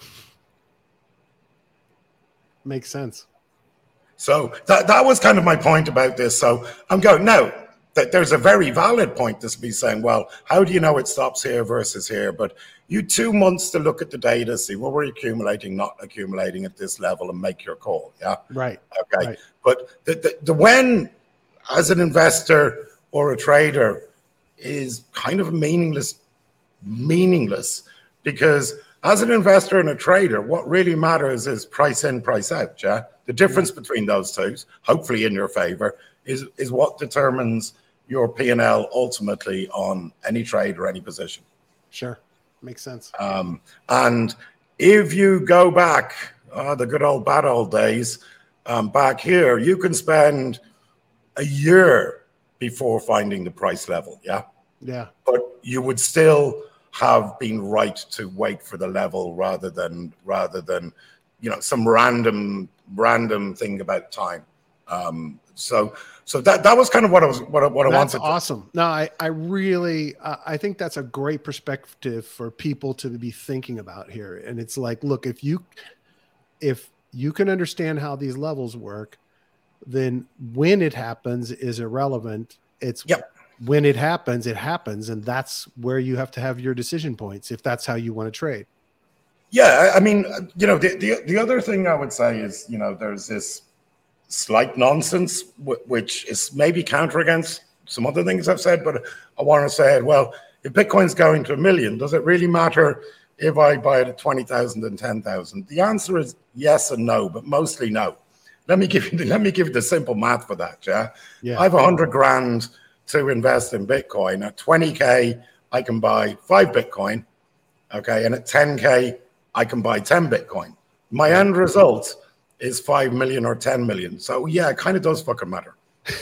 Speaker 1: Makes sense.
Speaker 3: So that was kind of my point about this. So I'm going, no, that there's a very valid point to be saying, well, how do you know it stops here versus here? But you 2 months to look at the data, see what we're accumulating, not accumulating at this level, and make your call. Yeah.
Speaker 1: Right.
Speaker 3: Okay.
Speaker 1: Right.
Speaker 3: But the when, as an investor or a trader, is kind of meaningless because as an investor and a trader, what really matters is price in, price out. Yeah. The difference between those two, hopefully in your favor, is what determines your P&L ultimately on any trade or any position.
Speaker 1: Sure. Makes sense.
Speaker 3: And if you go back, the good old bad old days, back here, you can spend a year before finding the price level. Yeah.
Speaker 1: Yeah.
Speaker 3: But you would still have been right to wait for the level rather than some random thing about time. So that was kind of what I wanted.
Speaker 1: That's awesome. No, I really I think that's a great perspective for people to be thinking about here. And it's like, look, if you can understand how these levels work, then when it happens is irrelevant. It's when it happens, and that's where you have to have your decision points if that's how you want to trade.
Speaker 3: Yeah, I mean, the other thing I would say is, there's this slight nonsense, which is maybe counter against some other things I've said, but I want to say, well, if Bitcoin's going to $1 million, does it really matter if I buy it at 20,000 and 10,000? The answer is yes and no, but mostly no. Let me give you the simple math for that. Yeah. I have 100 grand to invest in Bitcoin. At 20K, I can buy 5 Bitcoin. Okay. And at 10K, I can buy 10 Bitcoin. My end result is 5 million or 10 million. So yeah, it kind of does fucking matter.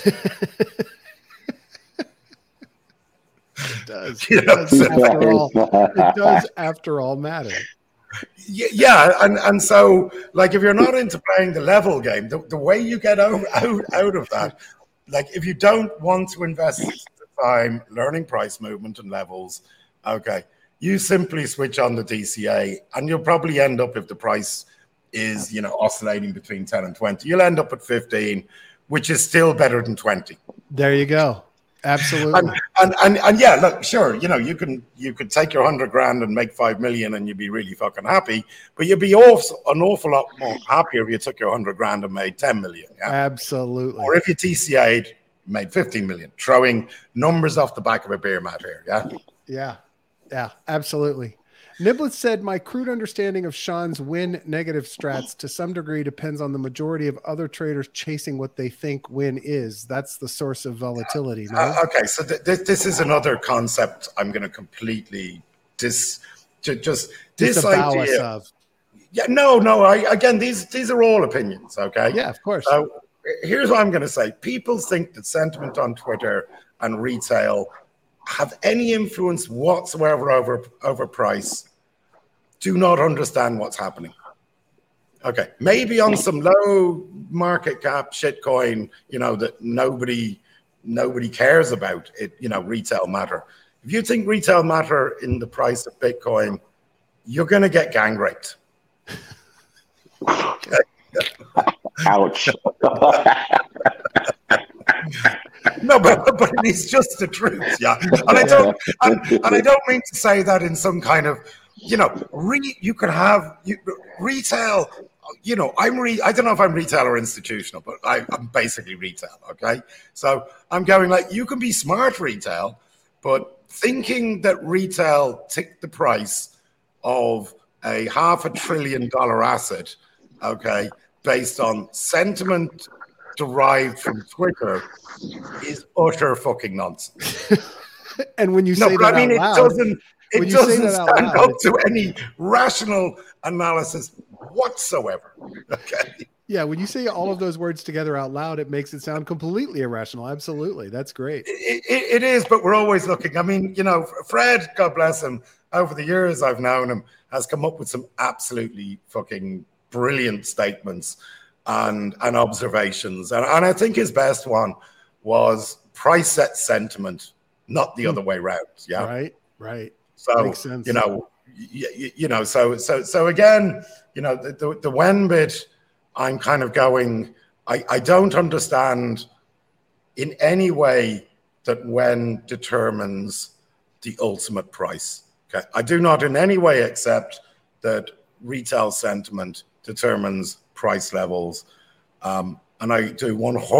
Speaker 1: It does. It does after all matter.
Speaker 3: Yeah, and so like if you're not into playing the level game, the way you get out of that, like if you don't want to invest the time learning price movement and levels, okay, you simply switch on the DCA and you'll probably end up, if the price is oscillating between 10 and 20, you'll end up at 15, which is still better than 20.
Speaker 1: There you go. Absolutely.
Speaker 3: And yeah, look, sure, you could take your 100 grand and make 5 million and you'd be really fucking happy, but you'd be an awful lot more happier if you took your 100 grand and made 10 million. Yeah?
Speaker 1: Absolutely.
Speaker 3: Or if you TCA'd, made 15 million, throwing numbers off the back of a beer mat here. Yeah.
Speaker 1: Yeah, absolutely. Niblett said, my crude understanding of Sean's win negative strats to some degree depends on the majority of other traders chasing what they think win is. That's the source of volatility. No?
Speaker 3: Okay, so this is another concept I'm going to completely this idea. Yeah, no. Again, these are all opinions. Okay.
Speaker 1: Yeah, of course.
Speaker 3: So here's what I'm going to say. People think that sentiment on Twitter and retail have any influence whatsoever over price, do not understand what's happening. Okay, maybe on some low market cap shitcoin, that nobody cares about it, retail matter. If you think retail matter in the price of Bitcoin, you're going to get gang raped.
Speaker 2: Ouch.
Speaker 3: No, but it's just the truth, yeah. And I don't mean to say that in some kind of, you could have retail. I don't know if I'm retail or institutional, but I'm basically retail. Okay, so I'm going like you can be smart retail, but thinking that retail ticked the price of a $500 billion asset, okay, based on sentiment derived from Twitter is utter fucking nonsense.
Speaker 1: And when you say that
Speaker 3: I mean,
Speaker 1: out loud,
Speaker 3: it doesn't stand up to any rational analysis whatsoever. Okay.
Speaker 1: Yeah, when you say all of those words together out loud, it makes it sound completely irrational. Absolutely. That's great.
Speaker 3: It is, but we're always looking. I mean, Fred, God bless him, over the years I've known him, has come up with some absolutely fucking brilliant statements and observations. And I think his best one was price set sentiment, not the other way around. Yeah.
Speaker 1: Right.
Speaker 3: So,
Speaker 1: makes sense.
Speaker 3: So again, the when bit, I'm kind of going, I don't understand in any way that when determines the ultimate price. Okay. I do not in any way accept that retail sentiment determines price levels. And I do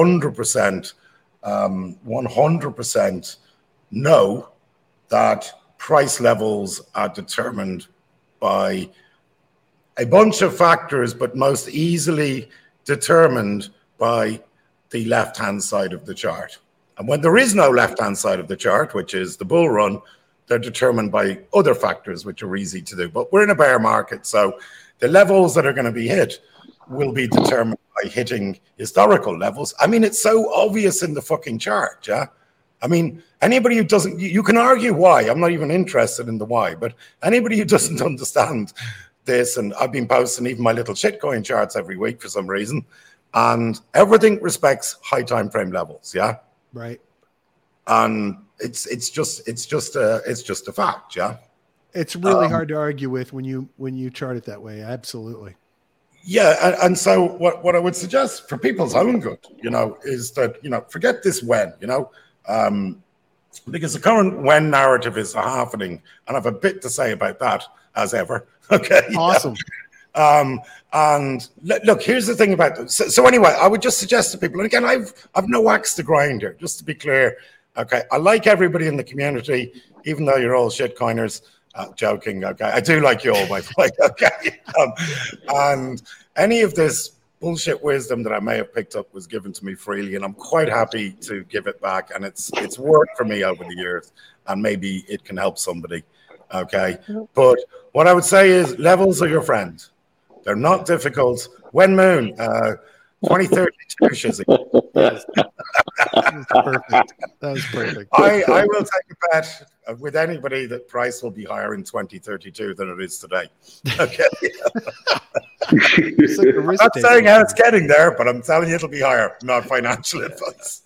Speaker 3: 100% know that price levels are determined by a bunch of factors, but most easily determined by the left-hand side of the chart. And when there is no left-hand side of the chart, which is the bull run, they're determined by other factors, which are easy to do. But we're in a bear market, so the levels that are going to be hit will be determined by hitting historical levels. I mean, it's so obvious in the fucking chart, yeah? I mean, anybody who doesn't, you can argue why. I'm not even interested in the why, but anybody who doesn't understand this, and I've been posting even my little shitcoin charts every week for some reason, and everything respects high time frame levels, yeah?
Speaker 1: Right.
Speaker 3: And it's just a fact, yeah?
Speaker 1: It's really hard to argue with when you chart it that way. Absolutely.
Speaker 3: Yeah, and so what I would suggest for people's own good, is that, forget this when, because the current when narrative is happening, and I have a bit to say about that as ever. Okay.
Speaker 1: Awesome.
Speaker 3: And look, here's the thing about this. So anyway, I would just suggest to people, and again, I've no axe to grind here, just to be clear. Okay, I like everybody in the community, even though you're all shitcoiners. Joking. Okay, I do like you all, by the way. Okay, and any of this bullshit wisdom that I may have picked up was given to me freely, and I'm quite happy to give it back. And it's worked for me over the years, and maybe it can help somebody. Okay, but what I would say is levels are your friend. They're not difficult. When Moon, 2032, Shizzy.
Speaker 1: Yes. Perfect. That was perfect.
Speaker 3: I will take a bet with anybody that price will be higher in 2032 than it is today. Okay. I'm not saying how it's getting there, but I'm telling you it'll be higher. Not financial advice.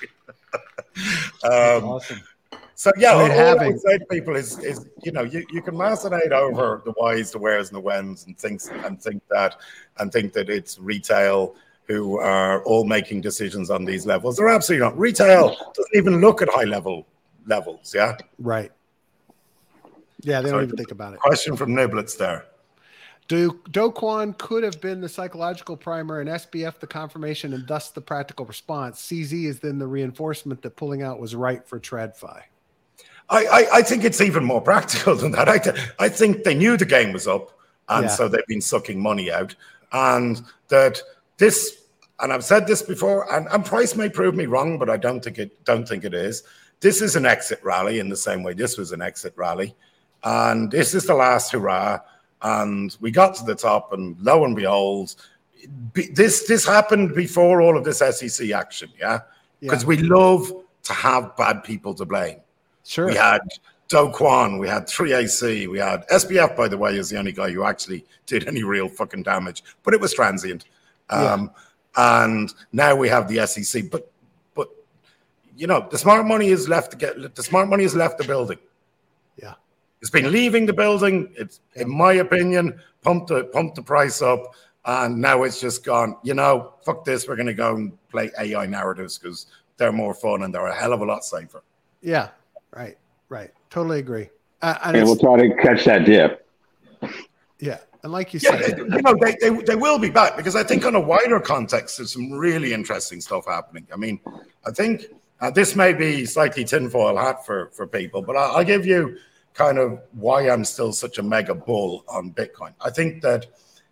Speaker 3: Okay.
Speaker 1: Awesome.
Speaker 3: So yeah, all I would say to people is you can machinate over the whys, the wheres, and the whens, and think that it's retail who are all making decisions on these levels. They're absolutely not. Retail doesn't even look at high levels. Yeah.
Speaker 1: Right. Yeah, they don't even think about it.
Speaker 3: Question from Niblets there.
Speaker 1: Do Kwon could have been the psychological primer and SBF the confirmation and thus the practical response. CZ is then the reinforcement that pulling out was right for TradFi.
Speaker 3: I think it's even more practical than that. I think they knew the game was up, and so they've been sucking money out. And that this, and I've said this before, and price may prove me wrong, but I don't think it is. This is an exit rally in the same way this was an exit rally. And this is the last hurrah. And we got to the top, and lo and behold, this happened before all of this SEC action, yeah? Because we love to have bad people to blame.
Speaker 1: Sure.
Speaker 3: We had Do Kwon, we had 3AC, we had SBF, by the way, is the only guy who actually did any real fucking damage, but it was transient. And now we have the SEC, but the smart money is left the building.
Speaker 1: Yeah.
Speaker 3: It's been leaving the building. It's, in my opinion, pumped the price up, and now it's just gone, fuck this, we're going to go and play AI narratives because they're more fun and they're a hell of a lot safer.
Speaker 1: Yeah. Right. Totally agree.
Speaker 2: And we'll try to catch that dip.
Speaker 1: Yeah. And like you said,
Speaker 3: they will be back, because I think on a wider context, there's some really interesting stuff happening. I mean, I think this may be slightly tinfoil hat for people, but I'll give you kind of why I'm still such a mega bull on Bitcoin. I think that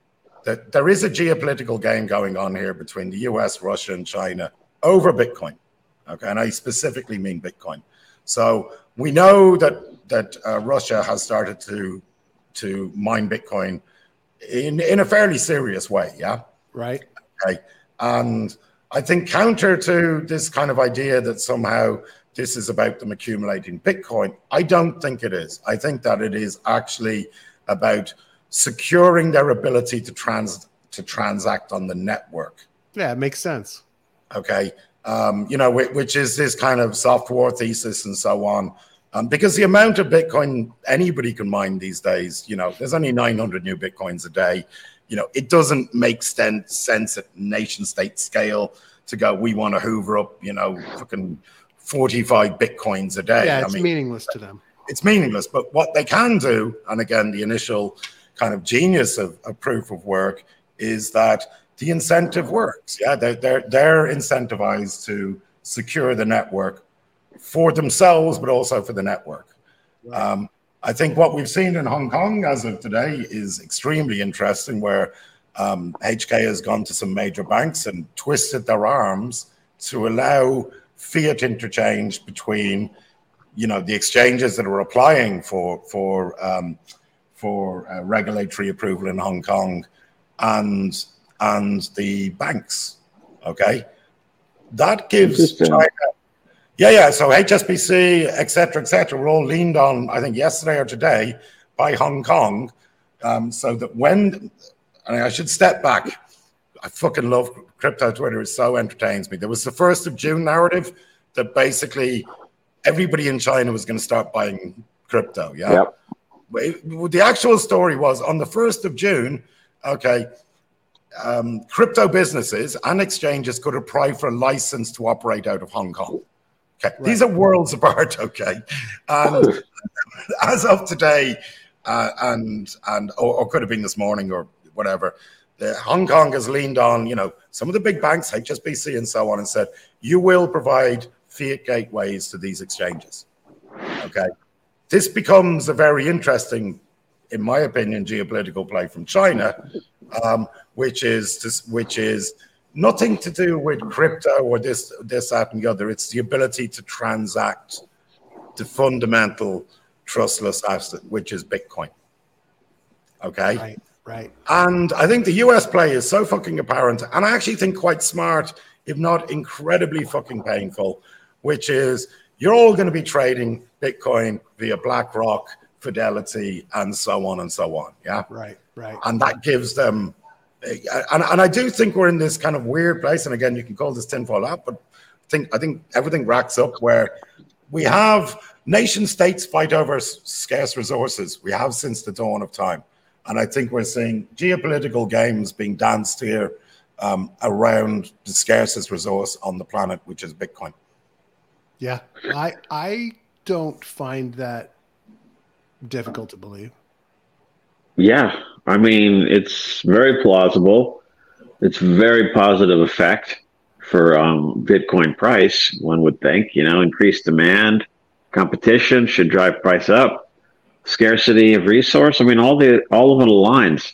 Speaker 3: that there is a geopolitical game going on here between the US, Russia, and China over Bitcoin. Okay, and I specifically mean Bitcoin. So we know that Russia has started to mine Bitcoin in a fairly serious way. Yeah.
Speaker 1: Right.
Speaker 3: Okay. And I think counter to this kind of idea that somehow this is about them accumulating Bitcoin, I don't think it is. I think that it is actually about securing their ability to transact on the network.
Speaker 1: Yeah, it makes sense.
Speaker 3: Okay. Which is this kind of soft war thesis and so on. Because the amount of Bitcoin anybody can mine these days, there's only 900 new Bitcoins a day. It doesn't make sense at nation state scale to go, we want to hoover up, fucking 45 Bitcoins a day.
Speaker 1: Yeah, it's meaningless to them.
Speaker 3: It's meaningless. But what they can do, and again, the initial kind of genius of proof of work is that the incentive works. Yeah, they're incentivized to secure the network for themselves, but also for the network. Right. I think what we've seen in Hong Kong as of today is extremely interesting, where HK has gone to some major banks and twisted their arms to allow fiat interchange between, the exchanges that are applying for regulatory approval in Hong Kong and the banks. Okay, that gives China. Yeah. So HSBC, et cetera, were all leaned on, I think, yesterday or today by Hong Kong. So that and I should step back. I fucking love crypto Twitter. It so entertains me. There was the 1st of June narrative that basically everybody in China was going to start buying crypto. Yeah. Yep. The actual story was on the 1st of June, okay, crypto businesses and exchanges could apply for a license to operate out of Hong Kong. Okay, right. These are worlds apart. Okay, and as of today, or could have been this morning or whatever, Hong Kong has leaned on some of the big banks, HSBC and so on, and said you will provide fiat gateways to these exchanges. Okay, this becomes a very interesting, in my opinion, geopolitical play from China, which is nothing to do with crypto or this, that, and the other. It's the ability to transact the fundamental trustless asset, which is Bitcoin. Okay?
Speaker 1: Right.
Speaker 3: And I think the US play is so fucking apparent, and I actually think quite smart, if not incredibly fucking painful, which is you're all going to be trading Bitcoin via BlackRock, Fidelity, and so on and so on. Yeah?
Speaker 1: Right.
Speaker 3: And that gives them... And I do think we're in this kind of weird place, and again, you can call this tinfoil hat, but I think everything racks up where we have nation states fight over scarce resources. We have since the dawn of time, and I think we're seeing geopolitical games being danced here around the scarcest resource on the planet, which is Bitcoin.
Speaker 1: Yeah, I don't find that difficult to believe.
Speaker 4: Yeah, I mean, it's very plausible. It's very positive effect for Bitcoin price, one would think. Increased demand, competition should drive price up, scarcity of resource. I mean, all of it aligns.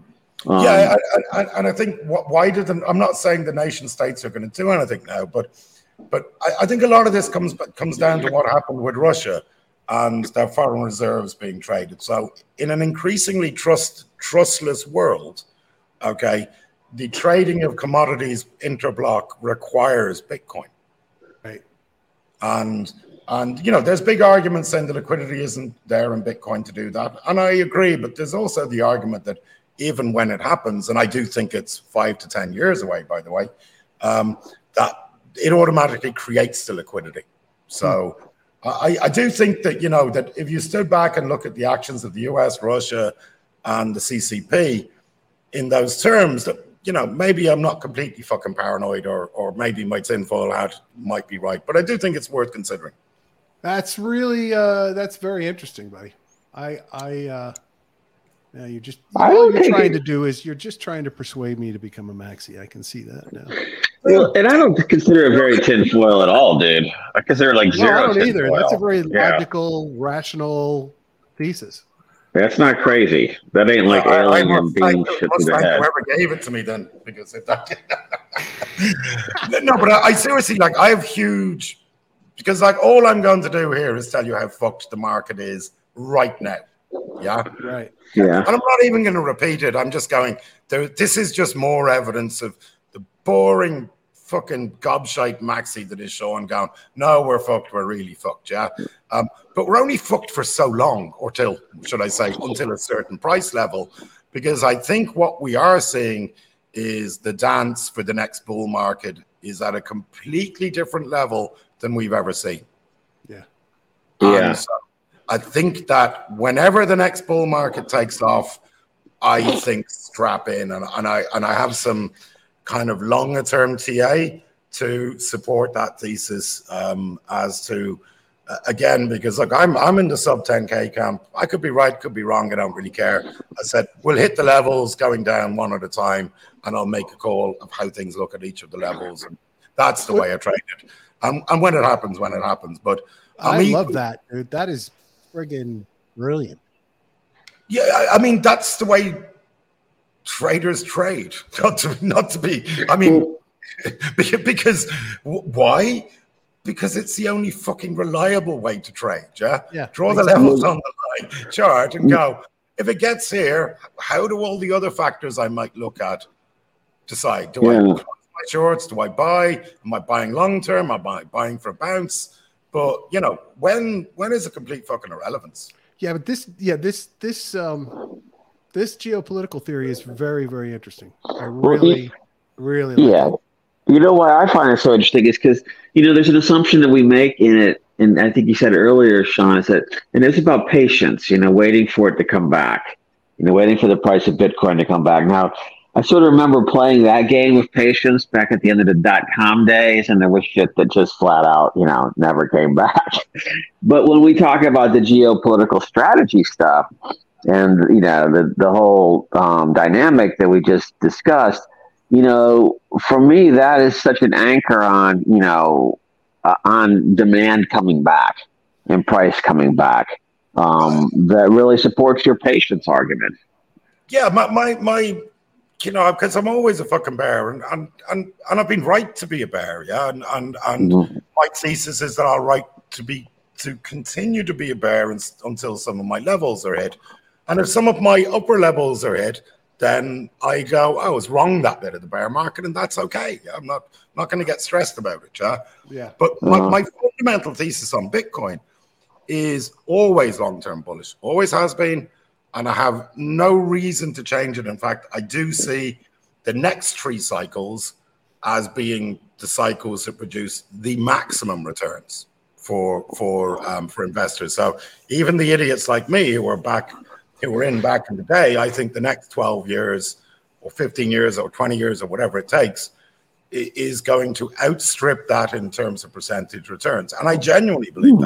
Speaker 3: And I think why did them? I'm not saying the nation states are going to do anything now, but I think a lot of this comes down to what happened with Russia and their foreign reserves being traded. So in an increasingly trustless world, okay, the trading of commodities interblock requires Bitcoin.
Speaker 1: Right.
Speaker 3: And there's big arguments saying the liquidity isn't there in Bitcoin to do that. And I agree, but there's also the argument that even when it happens, and I do think it's 5 to 10 years away, by the way, that it automatically creates the liquidity. So I do think that, that if you stood back and look at the actions of the US, Russia, and the CCP in those terms, that, maybe I'm not completely fucking paranoid or maybe my tinfoil hat might be right, but I do think it's worth considering.
Speaker 1: That's really, that's very interesting, buddy. You're just, all you're trying to do is you're just trying to persuade me to become a maxi. I can see that now.
Speaker 4: Well, and I don't consider it very tinfoil at all, dude. I consider it like zero.
Speaker 1: I don't either. That's a very logical, rational thesis.
Speaker 4: That's not crazy. That ain't like alien being shit to the head.
Speaker 3: Whoever gave it to me then, because if that no, but I seriously, like, I have huge, because like all I'm going to do here is tell you how fucked the market is right now. Yeah.
Speaker 1: Right.
Speaker 4: Yeah.
Speaker 3: And I'm not even going to repeat it. I'm just going, this is just more evidence of the boring fucking gobshite maxi that is Sean going, no, we're fucked. We're really fucked. Yeah. But we're only fucked for so long, or till, should I say, until a certain price level, because I think what we are seeing is the dance for the next bull market is at a completely different level than we've ever seen.
Speaker 1: Yeah.
Speaker 4: Yeah.
Speaker 3: So I think that whenever the next bull market takes off, I think strap in, and I have some kind of longer term TA to support that thesis as to again, because look, I'm in the sub 10K camp. I could be right, could be wrong. I don't really care. I said we'll hit the levels going down one at a time, and I'll make a call of how things look at each of the levels, and that's the way I trade it. And when it happens, when it happens. But
Speaker 1: I love that, dude. That is friggin' brilliant.
Speaker 3: Yeah, I mean, that's the way traders trade. Not to be. I mean, because why? Because it's the only fucking reliable way to trade. Yeah. Draw the levels on the line chart and go. If it gets here, how do all the other factors I might look at decide? Do I close my shorts? Do I buy? Am I buying long term? Am I buying for a bounce? But you know, when is a complete fucking irrelevance?
Speaker 1: Yeah, but this geopolitical theory is very, very interesting. I really like it.
Speaker 4: You know why I find it so interesting is because, you know, there's an assumption that we make in it, and I think you said earlier, Sean, is that, and it's about patience, you know, waiting for it to come back, you know, waiting for the price of Bitcoin to come back. Now, I sort of remember playing that game with patience back at the end of the .com days, and there was shit that just flat out, you know, never came back. But when we talk about the geopolitical strategy stuff and, you know, the whole dynamic that we just discussed, you know, for me, that is such an anchor on, you know, on demand coming back and price coming back that really supports your patience argument.
Speaker 3: Yeah, my you know, because I'm always a fucking bear, and I've been right to be a bear, yeah, and my thesis is that I'll right to continue to be a bear until some of my levels are hit, and if some of my upper levels are hit, then I go, I was wrong that bit of the bear market, and that's okay. I'm not going to get stressed about it, yeah. But my fundamental thesis on Bitcoin is always long-term bullish, always has been, and I have no reason to change it. In fact, I do see the next 3 cycles as being the cycles that produce the maximum returns for investors. So even the idiots like me who were in back in the day, I think the next 12 years or 15 years or 20 years or whatever it takes is going to outstrip that in terms of percentage returns. And I genuinely believe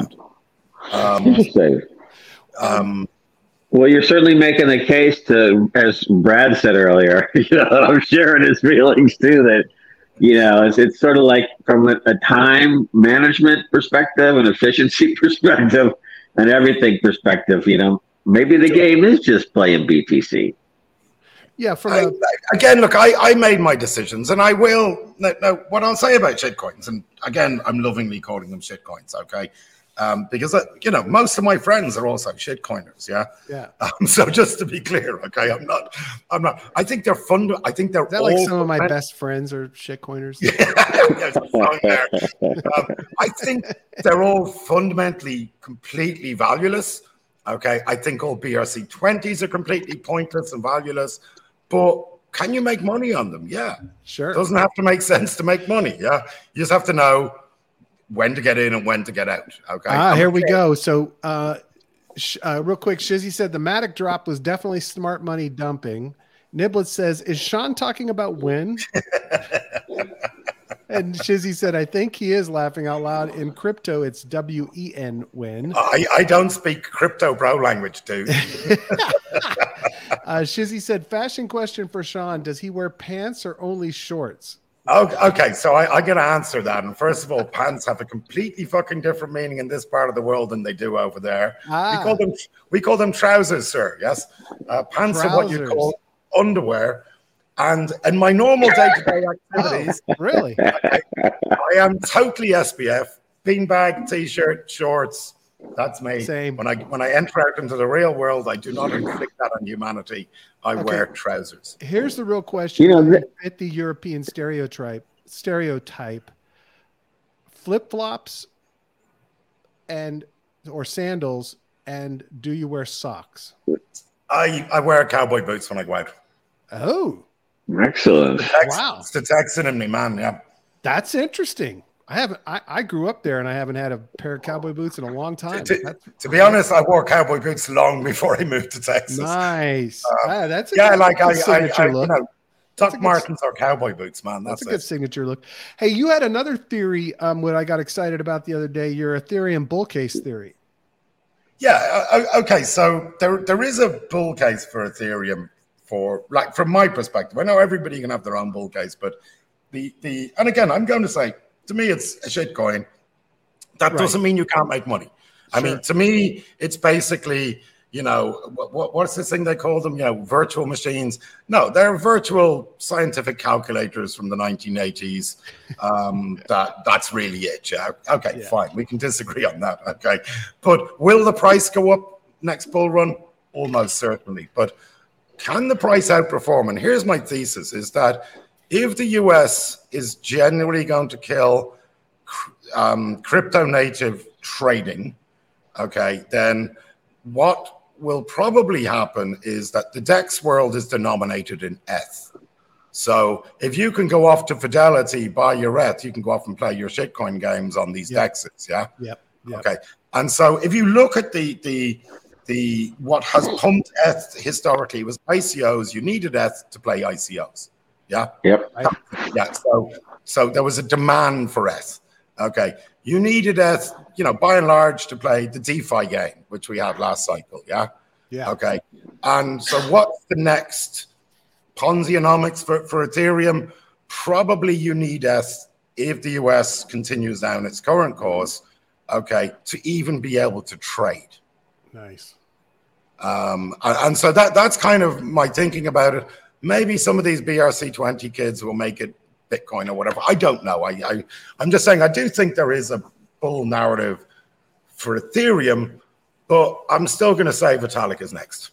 Speaker 3: that.
Speaker 4: Well, you're certainly making the case to, as Brad said earlier, you know, I'm sharing his feelings too, that, you know, it's sort of like from a time management perspective, an efficiency perspective, and everything perspective, you know, maybe the game is just playing BTC.
Speaker 1: Yeah.
Speaker 3: Again, look, I made my decisions, and I will. Now, what I'll say about shitcoins, and again, I'm lovingly calling them shitcoins, okay? Because you know, most of my friends are also shitcoiners, yeah. So just to be clear, okay, I'm not. I think they're fun. I think they're.
Speaker 1: Is that like some of my best friends are shitcoiners?
Speaker 3: I think they're all fundamentally completely valueless. Okay, I think all BRC20s are completely pointless and valueless. But can you make money on them? Yeah,
Speaker 1: sure.
Speaker 3: It doesn't have to make sense to make money. Yeah, you just have to know when to get in and when to get out. Okay.
Speaker 1: Here we go. So, real quick, Shizzy said the Matic drop was definitely smart money dumping. Niblet says, "Is Sean talking about when?" And Shizzy said, "I think he is laughing out loud. In crypto, it's WEN win."
Speaker 3: I don't speak crypto bro language, dude.
Speaker 1: Shizzy said, "Fashion question for Sean: does he wear pants or only shorts?"
Speaker 3: Okay, so I got to answer that. And first of all, pants have a completely fucking different meaning in this part of the world than they do over there.
Speaker 1: Ah,
Speaker 3: We call them trousers, sir. Yes, pants are what you
Speaker 1: trousers.
Speaker 3: call underwear. And in my normal day-to-day activities,
Speaker 1: Really?
Speaker 3: I am totally SPF. Beanbag, t-shirt, shorts. That's me.
Speaker 1: Same.
Speaker 3: When I enter out into the real world, I do not inflict that on humanity. I wear trousers.
Speaker 1: Here's the real question.
Speaker 4: You know,
Speaker 1: to fit the European stereotype, flip-flops or sandals, and do you wear socks?
Speaker 3: I wear cowboy boots when I go out.
Speaker 1: Oh,
Speaker 4: excellent.
Speaker 1: wow.
Speaker 3: It's the Texan in me, man. Yeah.
Speaker 1: That's interesting. I grew up there and I haven't had a pair of cowboy boots in a long time.
Speaker 3: To be honest, I wore cowboy boots long before I moved to Texas.
Speaker 1: Nice. That's a
Speaker 3: good
Speaker 1: signature look.
Speaker 3: Doc Martens are cowboy boots, man.
Speaker 1: That's a good signature look. Hey, you had another theory. What I got excited about the other day, your Ethereum bull case theory.
Speaker 3: Yeah. Okay. So there is a bull case for Ethereum from my perspective. I know everybody can have their own bull case, but and again, I'm going to say, to me, it's a shit coin. That doesn't mean you can't make money. I mean, to me, it's basically, what's this thing they call them? Virtual machines. No, they're virtual scientific calculators from the 1980s. That's really it. Yeah. Okay, fine. We can disagree on that. Okay. But will the price go up next bull run? Almost certainly. But can the price outperform? And here's my thesis is that if the US is generally going to kill crypto native trading, okay, then what will probably happen is that the DEX world is denominated in ETH. So if you can go off to Fidelity, buy your ETH, you can go off and play your shitcoin games on these DEXs, yeah?
Speaker 1: Yep.
Speaker 3: Okay. And so if you look at the what has pumped ETH historically was ICOs. You needed ETH to play ICOs. Yeah.
Speaker 4: Yep.
Speaker 3: Yeah. So there was a demand for ETH. Okay. You needed ETH, by and large, to play the DeFi game, which we had last cycle. Yeah.
Speaker 1: Yeah.
Speaker 3: Okay. And so what's the next Ponzi-onomics for Ethereum? Probably you need ETH if the US continues down its current course, okay, to even be able to trade.
Speaker 1: Nice.
Speaker 3: And so that's kind of my thinking about it. Maybe some of these BRC20 kids will make it Bitcoin or whatever. I don't know. I'm just saying I do think there is a bull narrative for Ethereum, but I'm still going to say Vitalik is next.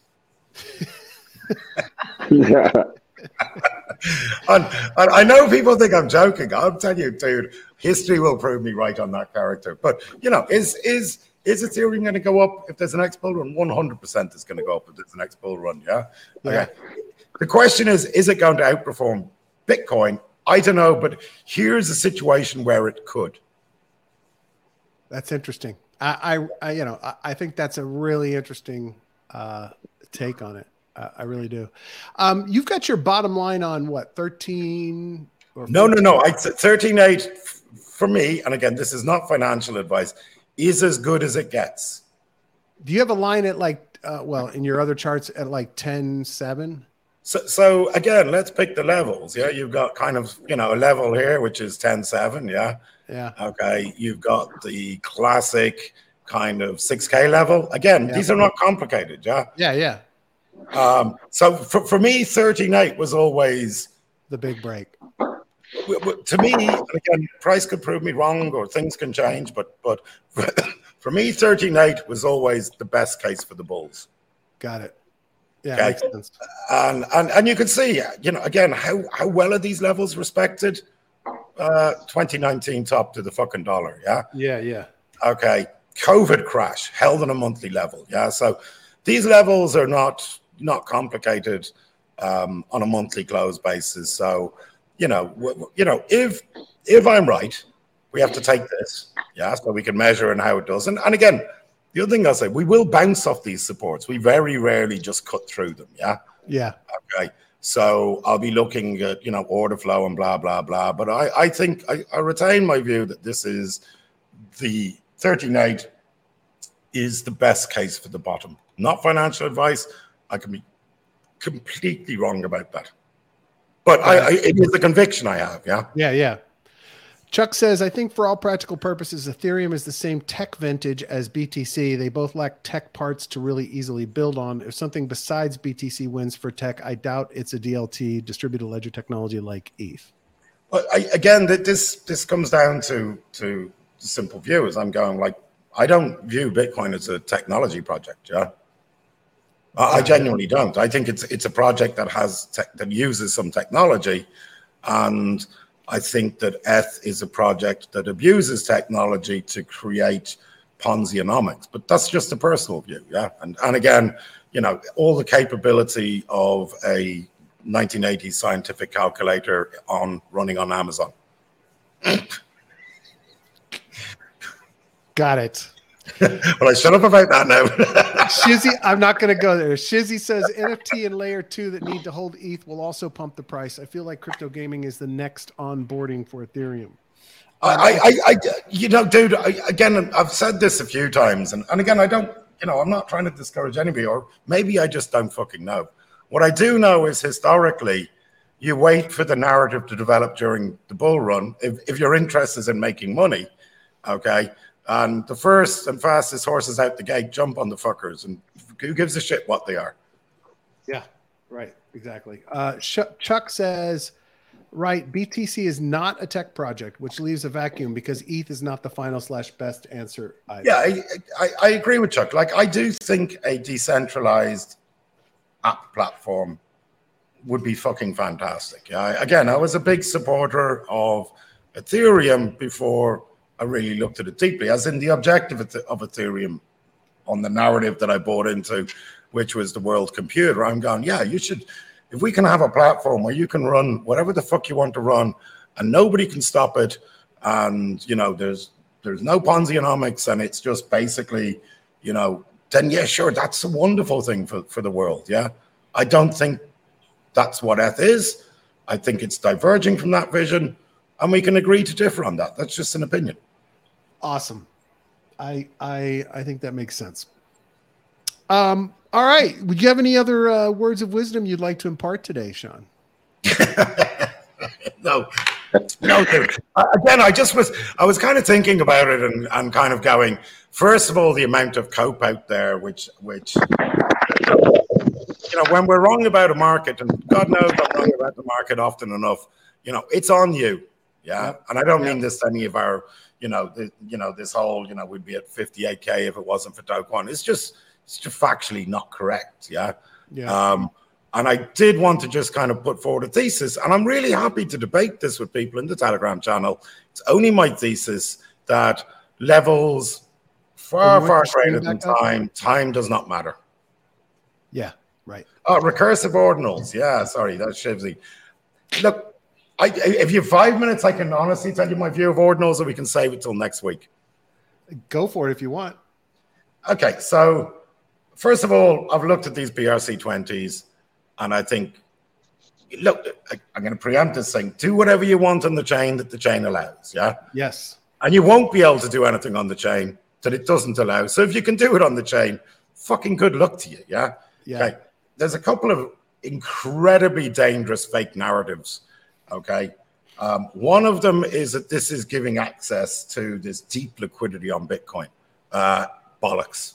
Speaker 3: And I know people think I'm joking. I'll tell you, dude, history will prove me right on that character. But, is Ethereum going to go up if there's an next bull run? 100% is going to go up if there's an next bull run, yeah? Okay. The question is it going to outperform Bitcoin? I don't know, but here's a situation where it could.
Speaker 1: That's interesting. I think that's a really interesting take on it. I really do. You've got your bottom line on what, 13?
Speaker 3: No. 13.8 for me, and again, this is not financial advice, is as good as it gets.
Speaker 1: Do you have a line at in your other charts at like 10.7?
Speaker 3: So again, let's pick the levels. Yeah, you've got kind of a level here which is 10.7. Yeah. Yeah. Okay. You've got the classic kind of 6K level. Again, these are not complicated. Yeah.
Speaker 1: Yeah. Yeah.
Speaker 3: So for me, 13.8 was always
Speaker 1: the big break.
Speaker 3: To me, and again, price could prove me wrong or things can change, but for me, 13.8 was always the best case for the bulls.
Speaker 1: Got it. Yeah, okay. Makes sense.
Speaker 3: And you can see, again, how well are these levels respected? 2019 top to the fucking dollar. Yeah.
Speaker 1: Yeah. Yeah.
Speaker 3: Okay. COVID crash held on a monthly level. Yeah. So these levels are not complicated on a monthly close basis. So, if I'm right, we have to take this. Yeah. So we can measure and how it does. And again, the other thing I'll say, we will bounce off these supports. We very rarely just cut through them. Yeah. Yeah. Okay. So I'll be looking at, order flow and blah, blah, blah. But I think I retain my view that this is the 13.8 is the best case for the bottom. Not financial advice. I can be completely wrong about that. But it is the conviction I have. Yeah.
Speaker 1: Yeah. Chuck says, I think for all practical purposes, Ethereum is the same tech vintage as BTC. They both lack tech parts to really easily build on. If something besides BTC wins for tech, I doubt it's a DLT, distributed ledger technology like ETH.
Speaker 3: But again, this comes down to the simple view. As I'm going, like, I don't view Bitcoin as a technology project. Yeah, I genuinely don't. I think it's a project that that uses some technology, and I think that ETH is a project that abuses technology to create Ponzi-onomics, but that's just a personal view, yeah. And again, all the capability of a 1980s scientific calculator running on Amazon.
Speaker 1: Got it.
Speaker 3: Well, I shut up about that now.
Speaker 1: Shizzy, I'm not going to go there. Shizzy says NFT and layer 2 that need to hold ETH will also pump the price. I feel like crypto gaming is the next onboarding for Ethereum.
Speaker 3: Dude, again, I've said this a few times, and again, I don't, I'm not trying to discourage anybody, or maybe I just don't fucking know. What I do know is historically, you wait for the narrative to develop during the bull run if your interest is in making money, okay? And the first and fastest horses out the gate jump on the fuckers, and who gives a shit what they are?
Speaker 1: Yeah, right, exactly. Chuck says, right, BTC is not a tech project, which leaves a vacuum because ETH is not the final/best answer either.
Speaker 3: Yeah, I agree with Chuck. Like, I do think a decentralized app platform would be fucking fantastic. Again, I was a big supporter of Ethereum before I really looked at it deeply, as in the objective of Ethereum on the narrative that I bought into, which was the world computer. I'm going, yeah, you should, if we can have a platform where you can run whatever the fuck you want to run and nobody can stop it, and, there's no Ponzi-onomics, and it's just basically, then yeah, sure, that's a wonderful thing for the world, yeah? I don't think that's what ETH is. I think it's diverging from that vision, and we can agree to differ on that. That's just an opinion.
Speaker 1: Awesome. I think that makes sense. All right. Would you have any other words of wisdom you'd like to impart today, Sean?
Speaker 3: No, dude. Again, I was kind of thinking about it and kind of going, first of all, the amount of cope out there, which when we're wrong about a market, and God knows I'm wrong about the market often enough, it's on you. Yeah. Yep. And I don't mean this to any of our, this whole, we'd be at 58K if it wasn't for Do Kwon. It's just factually not correct. Yeah. Yeah. And I did want to just kind of put forward a thesis, and I'm really happy to debate this with people in the Telegram channel. It's only my thesis that levels far greater than time. Time does not matter.
Speaker 1: Yeah. Right.
Speaker 3: Oh, recursive ordinals. Yeah. Sorry. That's Shivsy. Look, if you have 5 minutes, I can honestly tell you my view of ordinals, or we can save it till next week.
Speaker 1: Go for it if you want.
Speaker 3: Okay, so first of all, I've looked at these BRC20s, and I think, look, I'm going to preempt this thing. Do whatever you want on the chain that the chain allows, yeah?
Speaker 1: Yes.
Speaker 3: And you won't be able to do anything on the chain that it doesn't allow. So if you can do it on the chain, fucking good luck to you, yeah?
Speaker 1: Yeah.
Speaker 3: Okay. There's a couple of incredibly dangerous fake narratives. Okay. One of them is that this is giving access to this deep liquidity on Bitcoin. Bollocks.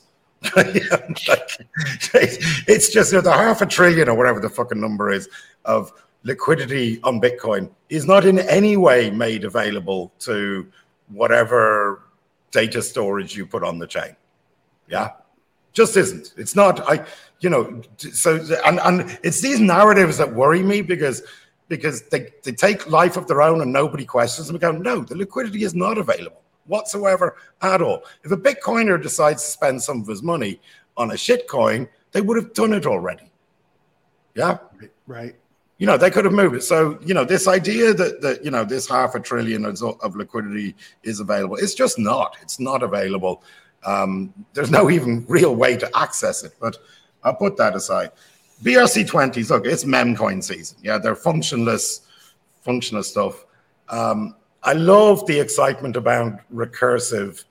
Speaker 3: It's just the $500 billion or whatever the fucking number is of liquidity on Bitcoin is not in any way made available to whatever data storage you put on the chain. Yeah. Just isn't. It's not. So it's these narratives that worry me because they take life of their own and nobody questions them. We go, no, the liquidity is not available whatsoever at all. If a Bitcoiner decides to spend some of his money on a shit coin, they would have done it already. Yeah.
Speaker 1: Right.
Speaker 3: They could have moved it. So, this idea that this $500 billion of liquidity is available, it's just not. It's not available. There's no even real way to access it, but I'll put that aside. BRC20s, look, it's memcoin season. Yeah, they're functionless stuff. I love the excitement about recursive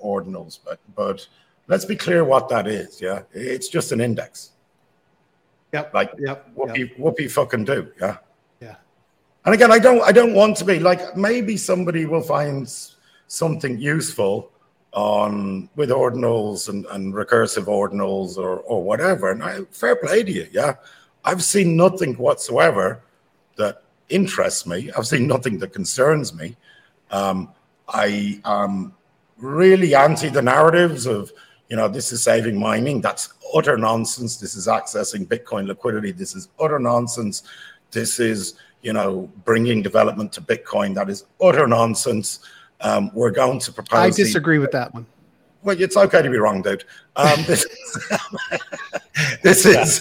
Speaker 3: ordinals, but let's be clear what that is. Yeah, it's just an index.
Speaker 1: Yep.
Speaker 3: Like,
Speaker 1: Yep.
Speaker 3: whoopee fucking do. Yeah.
Speaker 1: Yeah.
Speaker 3: And again, I don't want to be like, maybe somebody will find something useful with ordinals and recursive ordinals or whatever. And fair play to you. Yeah. I've seen nothing whatsoever that interests me. I've seen nothing that concerns me. I am really anti the narratives of, this is saving mining. That's utter nonsense. This is accessing Bitcoin liquidity. This is utter nonsense. This is, bringing development to Bitcoin. That is utter nonsense. We're going to propose.
Speaker 1: I disagree with that one.
Speaker 3: Well, it's okay to be wrong, dude. This is,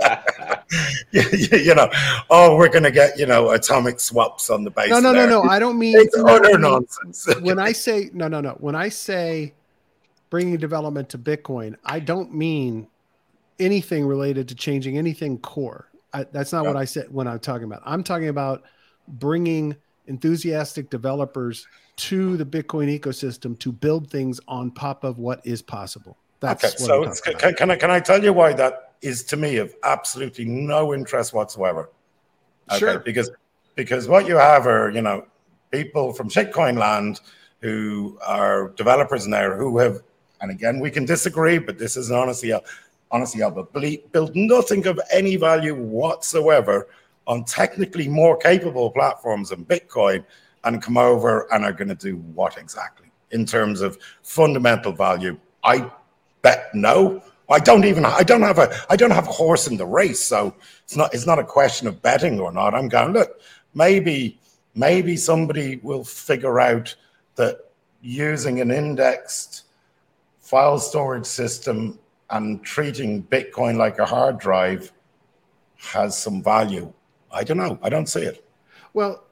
Speaker 3: we're going to get, atomic swaps on the base.
Speaker 1: No. I don't mean
Speaker 3: it's utter nonsense.
Speaker 1: When I say when I say bringing development to Bitcoin, I don't mean anything related to changing anything core. That's not what I said when I'm talking about. I'm talking about bringing enthusiastic developers to the Bitcoin ecosystem to build things on top of what is possible. That's
Speaker 3: okay. So can I tell you why that is to me of absolutely no interest whatsoever? Okay,
Speaker 1: sure.
Speaker 3: Because what you have are people from shitcoin land who are developers in there who have, and again we can disagree, but this is honestly built nothing of any value whatsoever on technically more capable platforms than Bitcoin, and come over and are going to do what exactly in terms of fundamental value? I bet no. I don't have a horse in the race, so it's not a question of betting or not. I'm going, look, maybe somebody will figure out that using an indexed file storage system and treating Bitcoin like a hard drive has some value. I don't know. I don't see it.
Speaker 1: Well,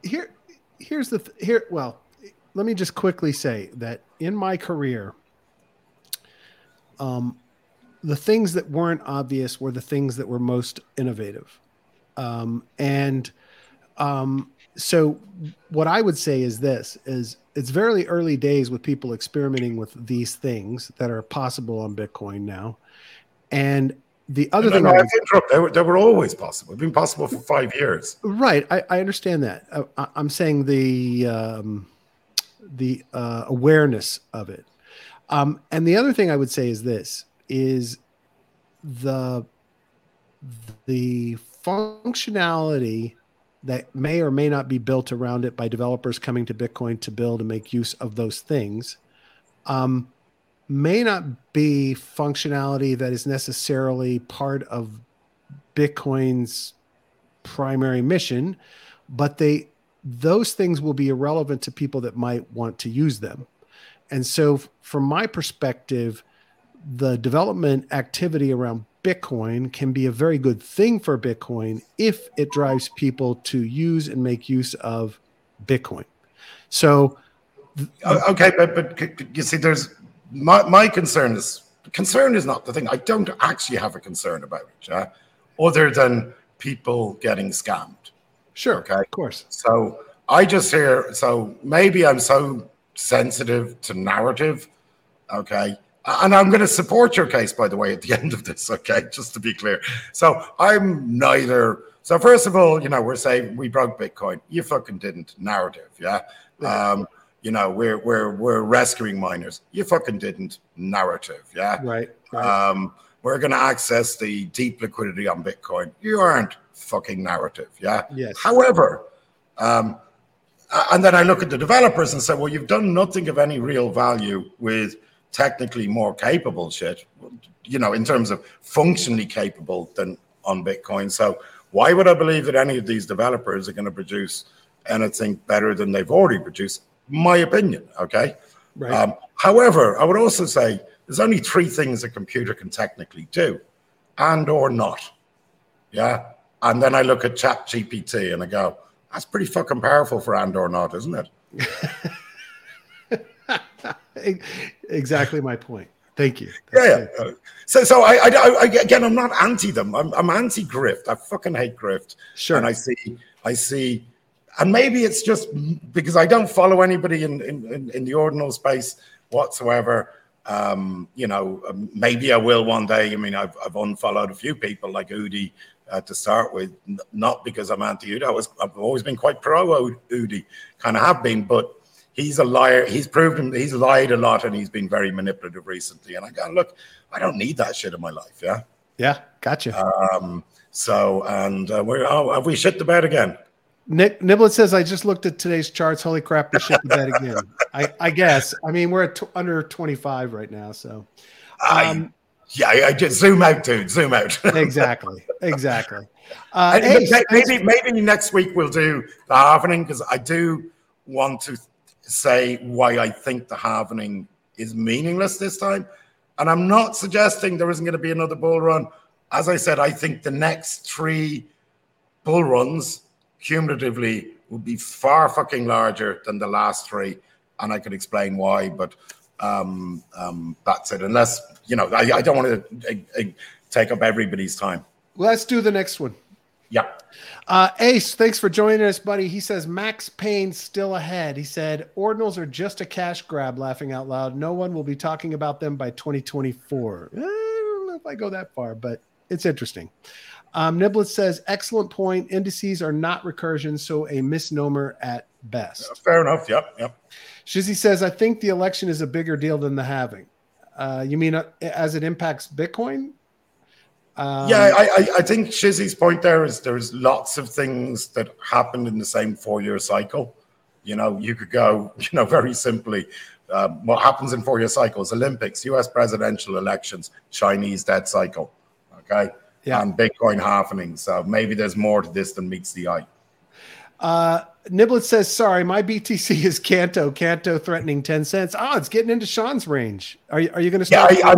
Speaker 1: let me just quickly say that in my career, the things that weren't obvious were the things that were most innovative. So what I would say is it's very early days with people experimenting with these things that are possible on Bitcoin now. And the other thing,
Speaker 3: they were always possible. They've been possible for 5 years.
Speaker 1: Right. I understand that. I'm saying the awareness of it. And the other thing I would say is the functionality that may or may not be built around it by developers coming to Bitcoin to build and make use of those things, may not be functionality that is necessarily part of Bitcoin's primary mission, but those things will be irrelevant to people that might want to use them. And so from my perspective, the development activity around Bitcoin can be a very good thing for Bitcoin if it drives people to use and make use of Bitcoin. So,
Speaker 3: okay, but you see, there's my concern is not the thing. I don't actually have a concern about it, yeah? Other than people getting scammed.
Speaker 1: Sure,
Speaker 3: okay,
Speaker 1: of course.
Speaker 3: So I just hear. So maybe I'm so sensitive to narrative, okay. And I'm going to support your case, by the way, at the end of this, okay, just to be clear. So I'm neither. So first of all, we're saying we broke Bitcoin. You fucking didn't. Narrative, yeah. We're rescuing miners. You fucking didn't. Narrative, yeah.
Speaker 1: Right.
Speaker 3: We're going to access the deep liquidity on Bitcoin. You aren't. Fucking narrative, yeah.
Speaker 1: Yes.
Speaker 3: However, and then I look at the developers and say, well, you've done nothing of any real value with technically more capable shit, in terms of functionally capable than on Bitcoin. So why would I believe that any of these developers are going to produce anything better than they've already produced? My opinion, okay?
Speaker 1: Right.
Speaker 3: However, I would also say there's only 3 things a computer can technically do, and or not, yeah? And then I look at ChatGPT and I go, that's pretty fucking powerful for and or not, isn't
Speaker 1: it? Exactly my point. Thank you.
Speaker 3: Yeah. So I again, I'm not anti them. I'm anti grift. I fucking hate grift.
Speaker 1: Sure.
Speaker 3: And I see, and maybe it's just because I don't follow anybody in the ordinal space whatsoever. Maybe I will one day. I mean, I've unfollowed a few people like Udi to start with, not because I'm anti-Udi. I've always been quite pro-Udi, kind of have been, but he's a liar. He's lied a lot, and he's been very manipulative recently. And I go, look, I don't need that shit in my life. Yeah.
Speaker 1: Yeah. Gotcha.
Speaker 3: Have we shit the bed again?
Speaker 1: Nick Niblet says, I just looked at today's charts. Holy crap, we shit the bed again. I guess. I mean, we're at under 25 right now. So,
Speaker 3: I just zoom out, dude. Zoom out.
Speaker 1: Exactly.
Speaker 3: Maybe next week we'll do the halvening, because I do want to say why I think the halvening is meaningless this time. And I'm not suggesting there isn't going to be another bull run. As I said, I think the next 3 bull runs cumulatively will be far fucking larger than the last 3. And I could explain why, but that's it. Unless, I don't want to take up everybody's time.
Speaker 1: Let's do the next one.
Speaker 3: Yeah.
Speaker 1: Ace, thanks for joining us, buddy. He says Max Payne still ahead. He said ordinals are just a cash grab, laughing out loud. No one will be talking about them by 2024. I don't know if I go that far, but it's interesting. Niblet says, excellent point. Indices are not recursion, so a misnomer at best.
Speaker 3: Fair enough. Yep.
Speaker 1: Shizzy says, I think the election is a bigger deal than the halving. You mean as it impacts Bitcoin?
Speaker 3: I think Shizzy's point there is there's lots of things that happened in the same 4-year cycle. You could go, very simply, what happens in 4-year cycles: Olympics, US presidential elections, Chinese debt cycle, okay? Yeah. And Bitcoin halvening. So maybe there's more to this than meets the eye.
Speaker 1: Niblet says, sorry, my BTC is Canto threatening 10 cents. Oh, it's getting into Sean's range. Are you going to start?
Speaker 3: Yeah,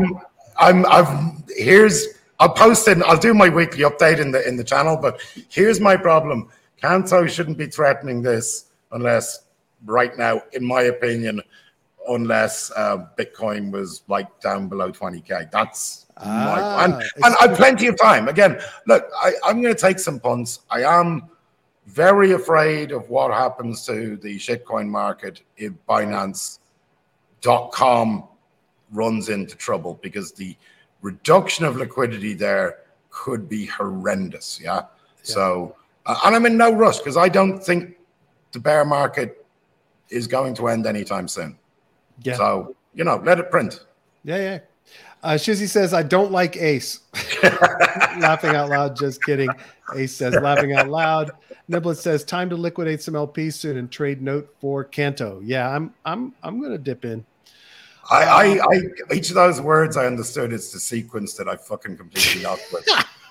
Speaker 3: I'll post it. I'll do my weekly update in the channel. But here's my problem: Canto shouldn't be threatening this unless, right now, in my opinion, unless Bitcoin was down below 20K. That's and I've plenty of time. Again, look, I'm going to take some punts. I am very afraid of what happens to the shitcoin market if Binance.com runs into trouble, because the reduction of liquidity there could be horrendous. Yeah. So, and I'm in no rush, because I don't think the bear market is going to end anytime soon. Yeah. So, let it print.
Speaker 1: Yeah. Shizzy says, I don't like Ace. Laughing out loud. Just kidding. Ace says, laughing out loud. Niblet says, time to liquidate some LP soon and trade note for Canto. Yeah, I'm going to dip in.
Speaker 3: I each of those words I understood. It's the sequence that I fucking completely lost with.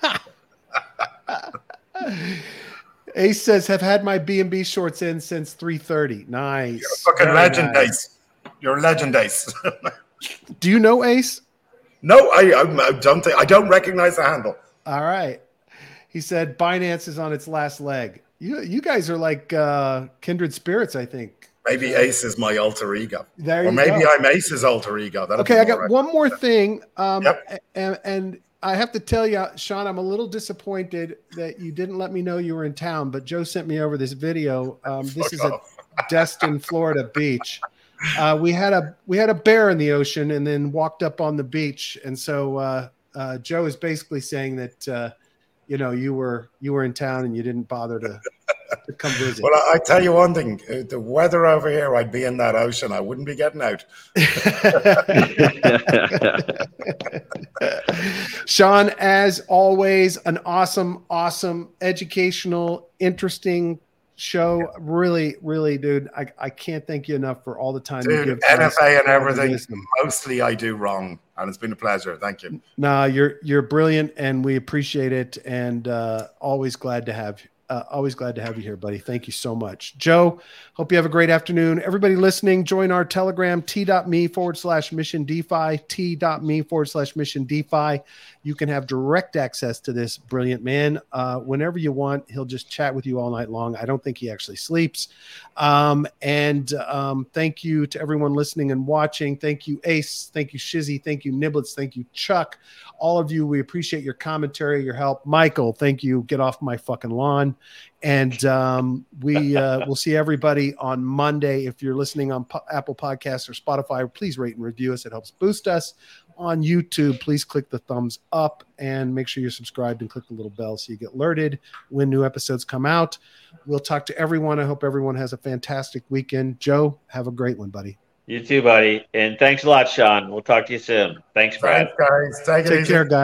Speaker 1: Ace says, have had my B&B shorts in since 3:30. Nice.
Speaker 3: You're a fucking legend, nice. Ace. You're a legend, Ace.
Speaker 1: Do you know Ace?
Speaker 3: No, I don't recognize the handle.
Speaker 1: All right. He said Binance is on its last leg. You guys are like kindred spirits, I think.
Speaker 3: Maybe Ace is my alter ego.
Speaker 1: Or
Speaker 3: maybe I'm Ace's alter ego.
Speaker 1: Okay, I got one more thing. And I have to tell you, Sean, I'm a little disappointed that you didn't let me know you were in town, but Joe sent me over this video. This is a Destin, Florida beach. We had a bear in the ocean and then walked up on the beach. And so Joe is basically saying that you were in town and you didn't bother to come visit.
Speaker 3: Well, I tell you one thing: the weather over here, I'd be in that ocean. I wouldn't be getting out.
Speaker 1: Sean, as always, an awesome, educational, interesting show. Really, really, dude, I can't thank you enough for all the time you give.
Speaker 3: NFA and everything. Mostly I do wrong, and it's been a pleasure. Thank you.
Speaker 1: No, you're brilliant, and we appreciate it, and always glad to have you. Always glad to have you here, buddy. Thank you so much. Joe, hope you have a great afternoon. Everybody listening, join our Telegram, t.me/mission DeFi, t.me/mission DeFi. You can have direct access to this brilliant man whenever you want. He'll just chat with you all night long. I don't think he actually sleeps. And thank you to everyone listening and watching. Thank you, Ace. Thank you, Shizzy. Thank you, Niblets. Thank you, Chuck. All of you, we appreciate your commentary, your help. Michael, thank you. Get off my fucking lawn. And we'll see everybody on Monday. If you're listening on Apple Podcasts or Spotify, please rate and review us. It helps boost us. on YouTube, please click the thumbs up and make sure you're subscribed and click the little bell so you get alerted when new episodes come out. We'll talk to everyone. I hope everyone has a fantastic weekend. Joe, have a great one, buddy.
Speaker 5: You too, buddy. And thanks a lot, Sean. We'll talk to you soon. Thanks, Brad.
Speaker 3: Thanks, guys. Take it easy.
Speaker 1: Take care, guys.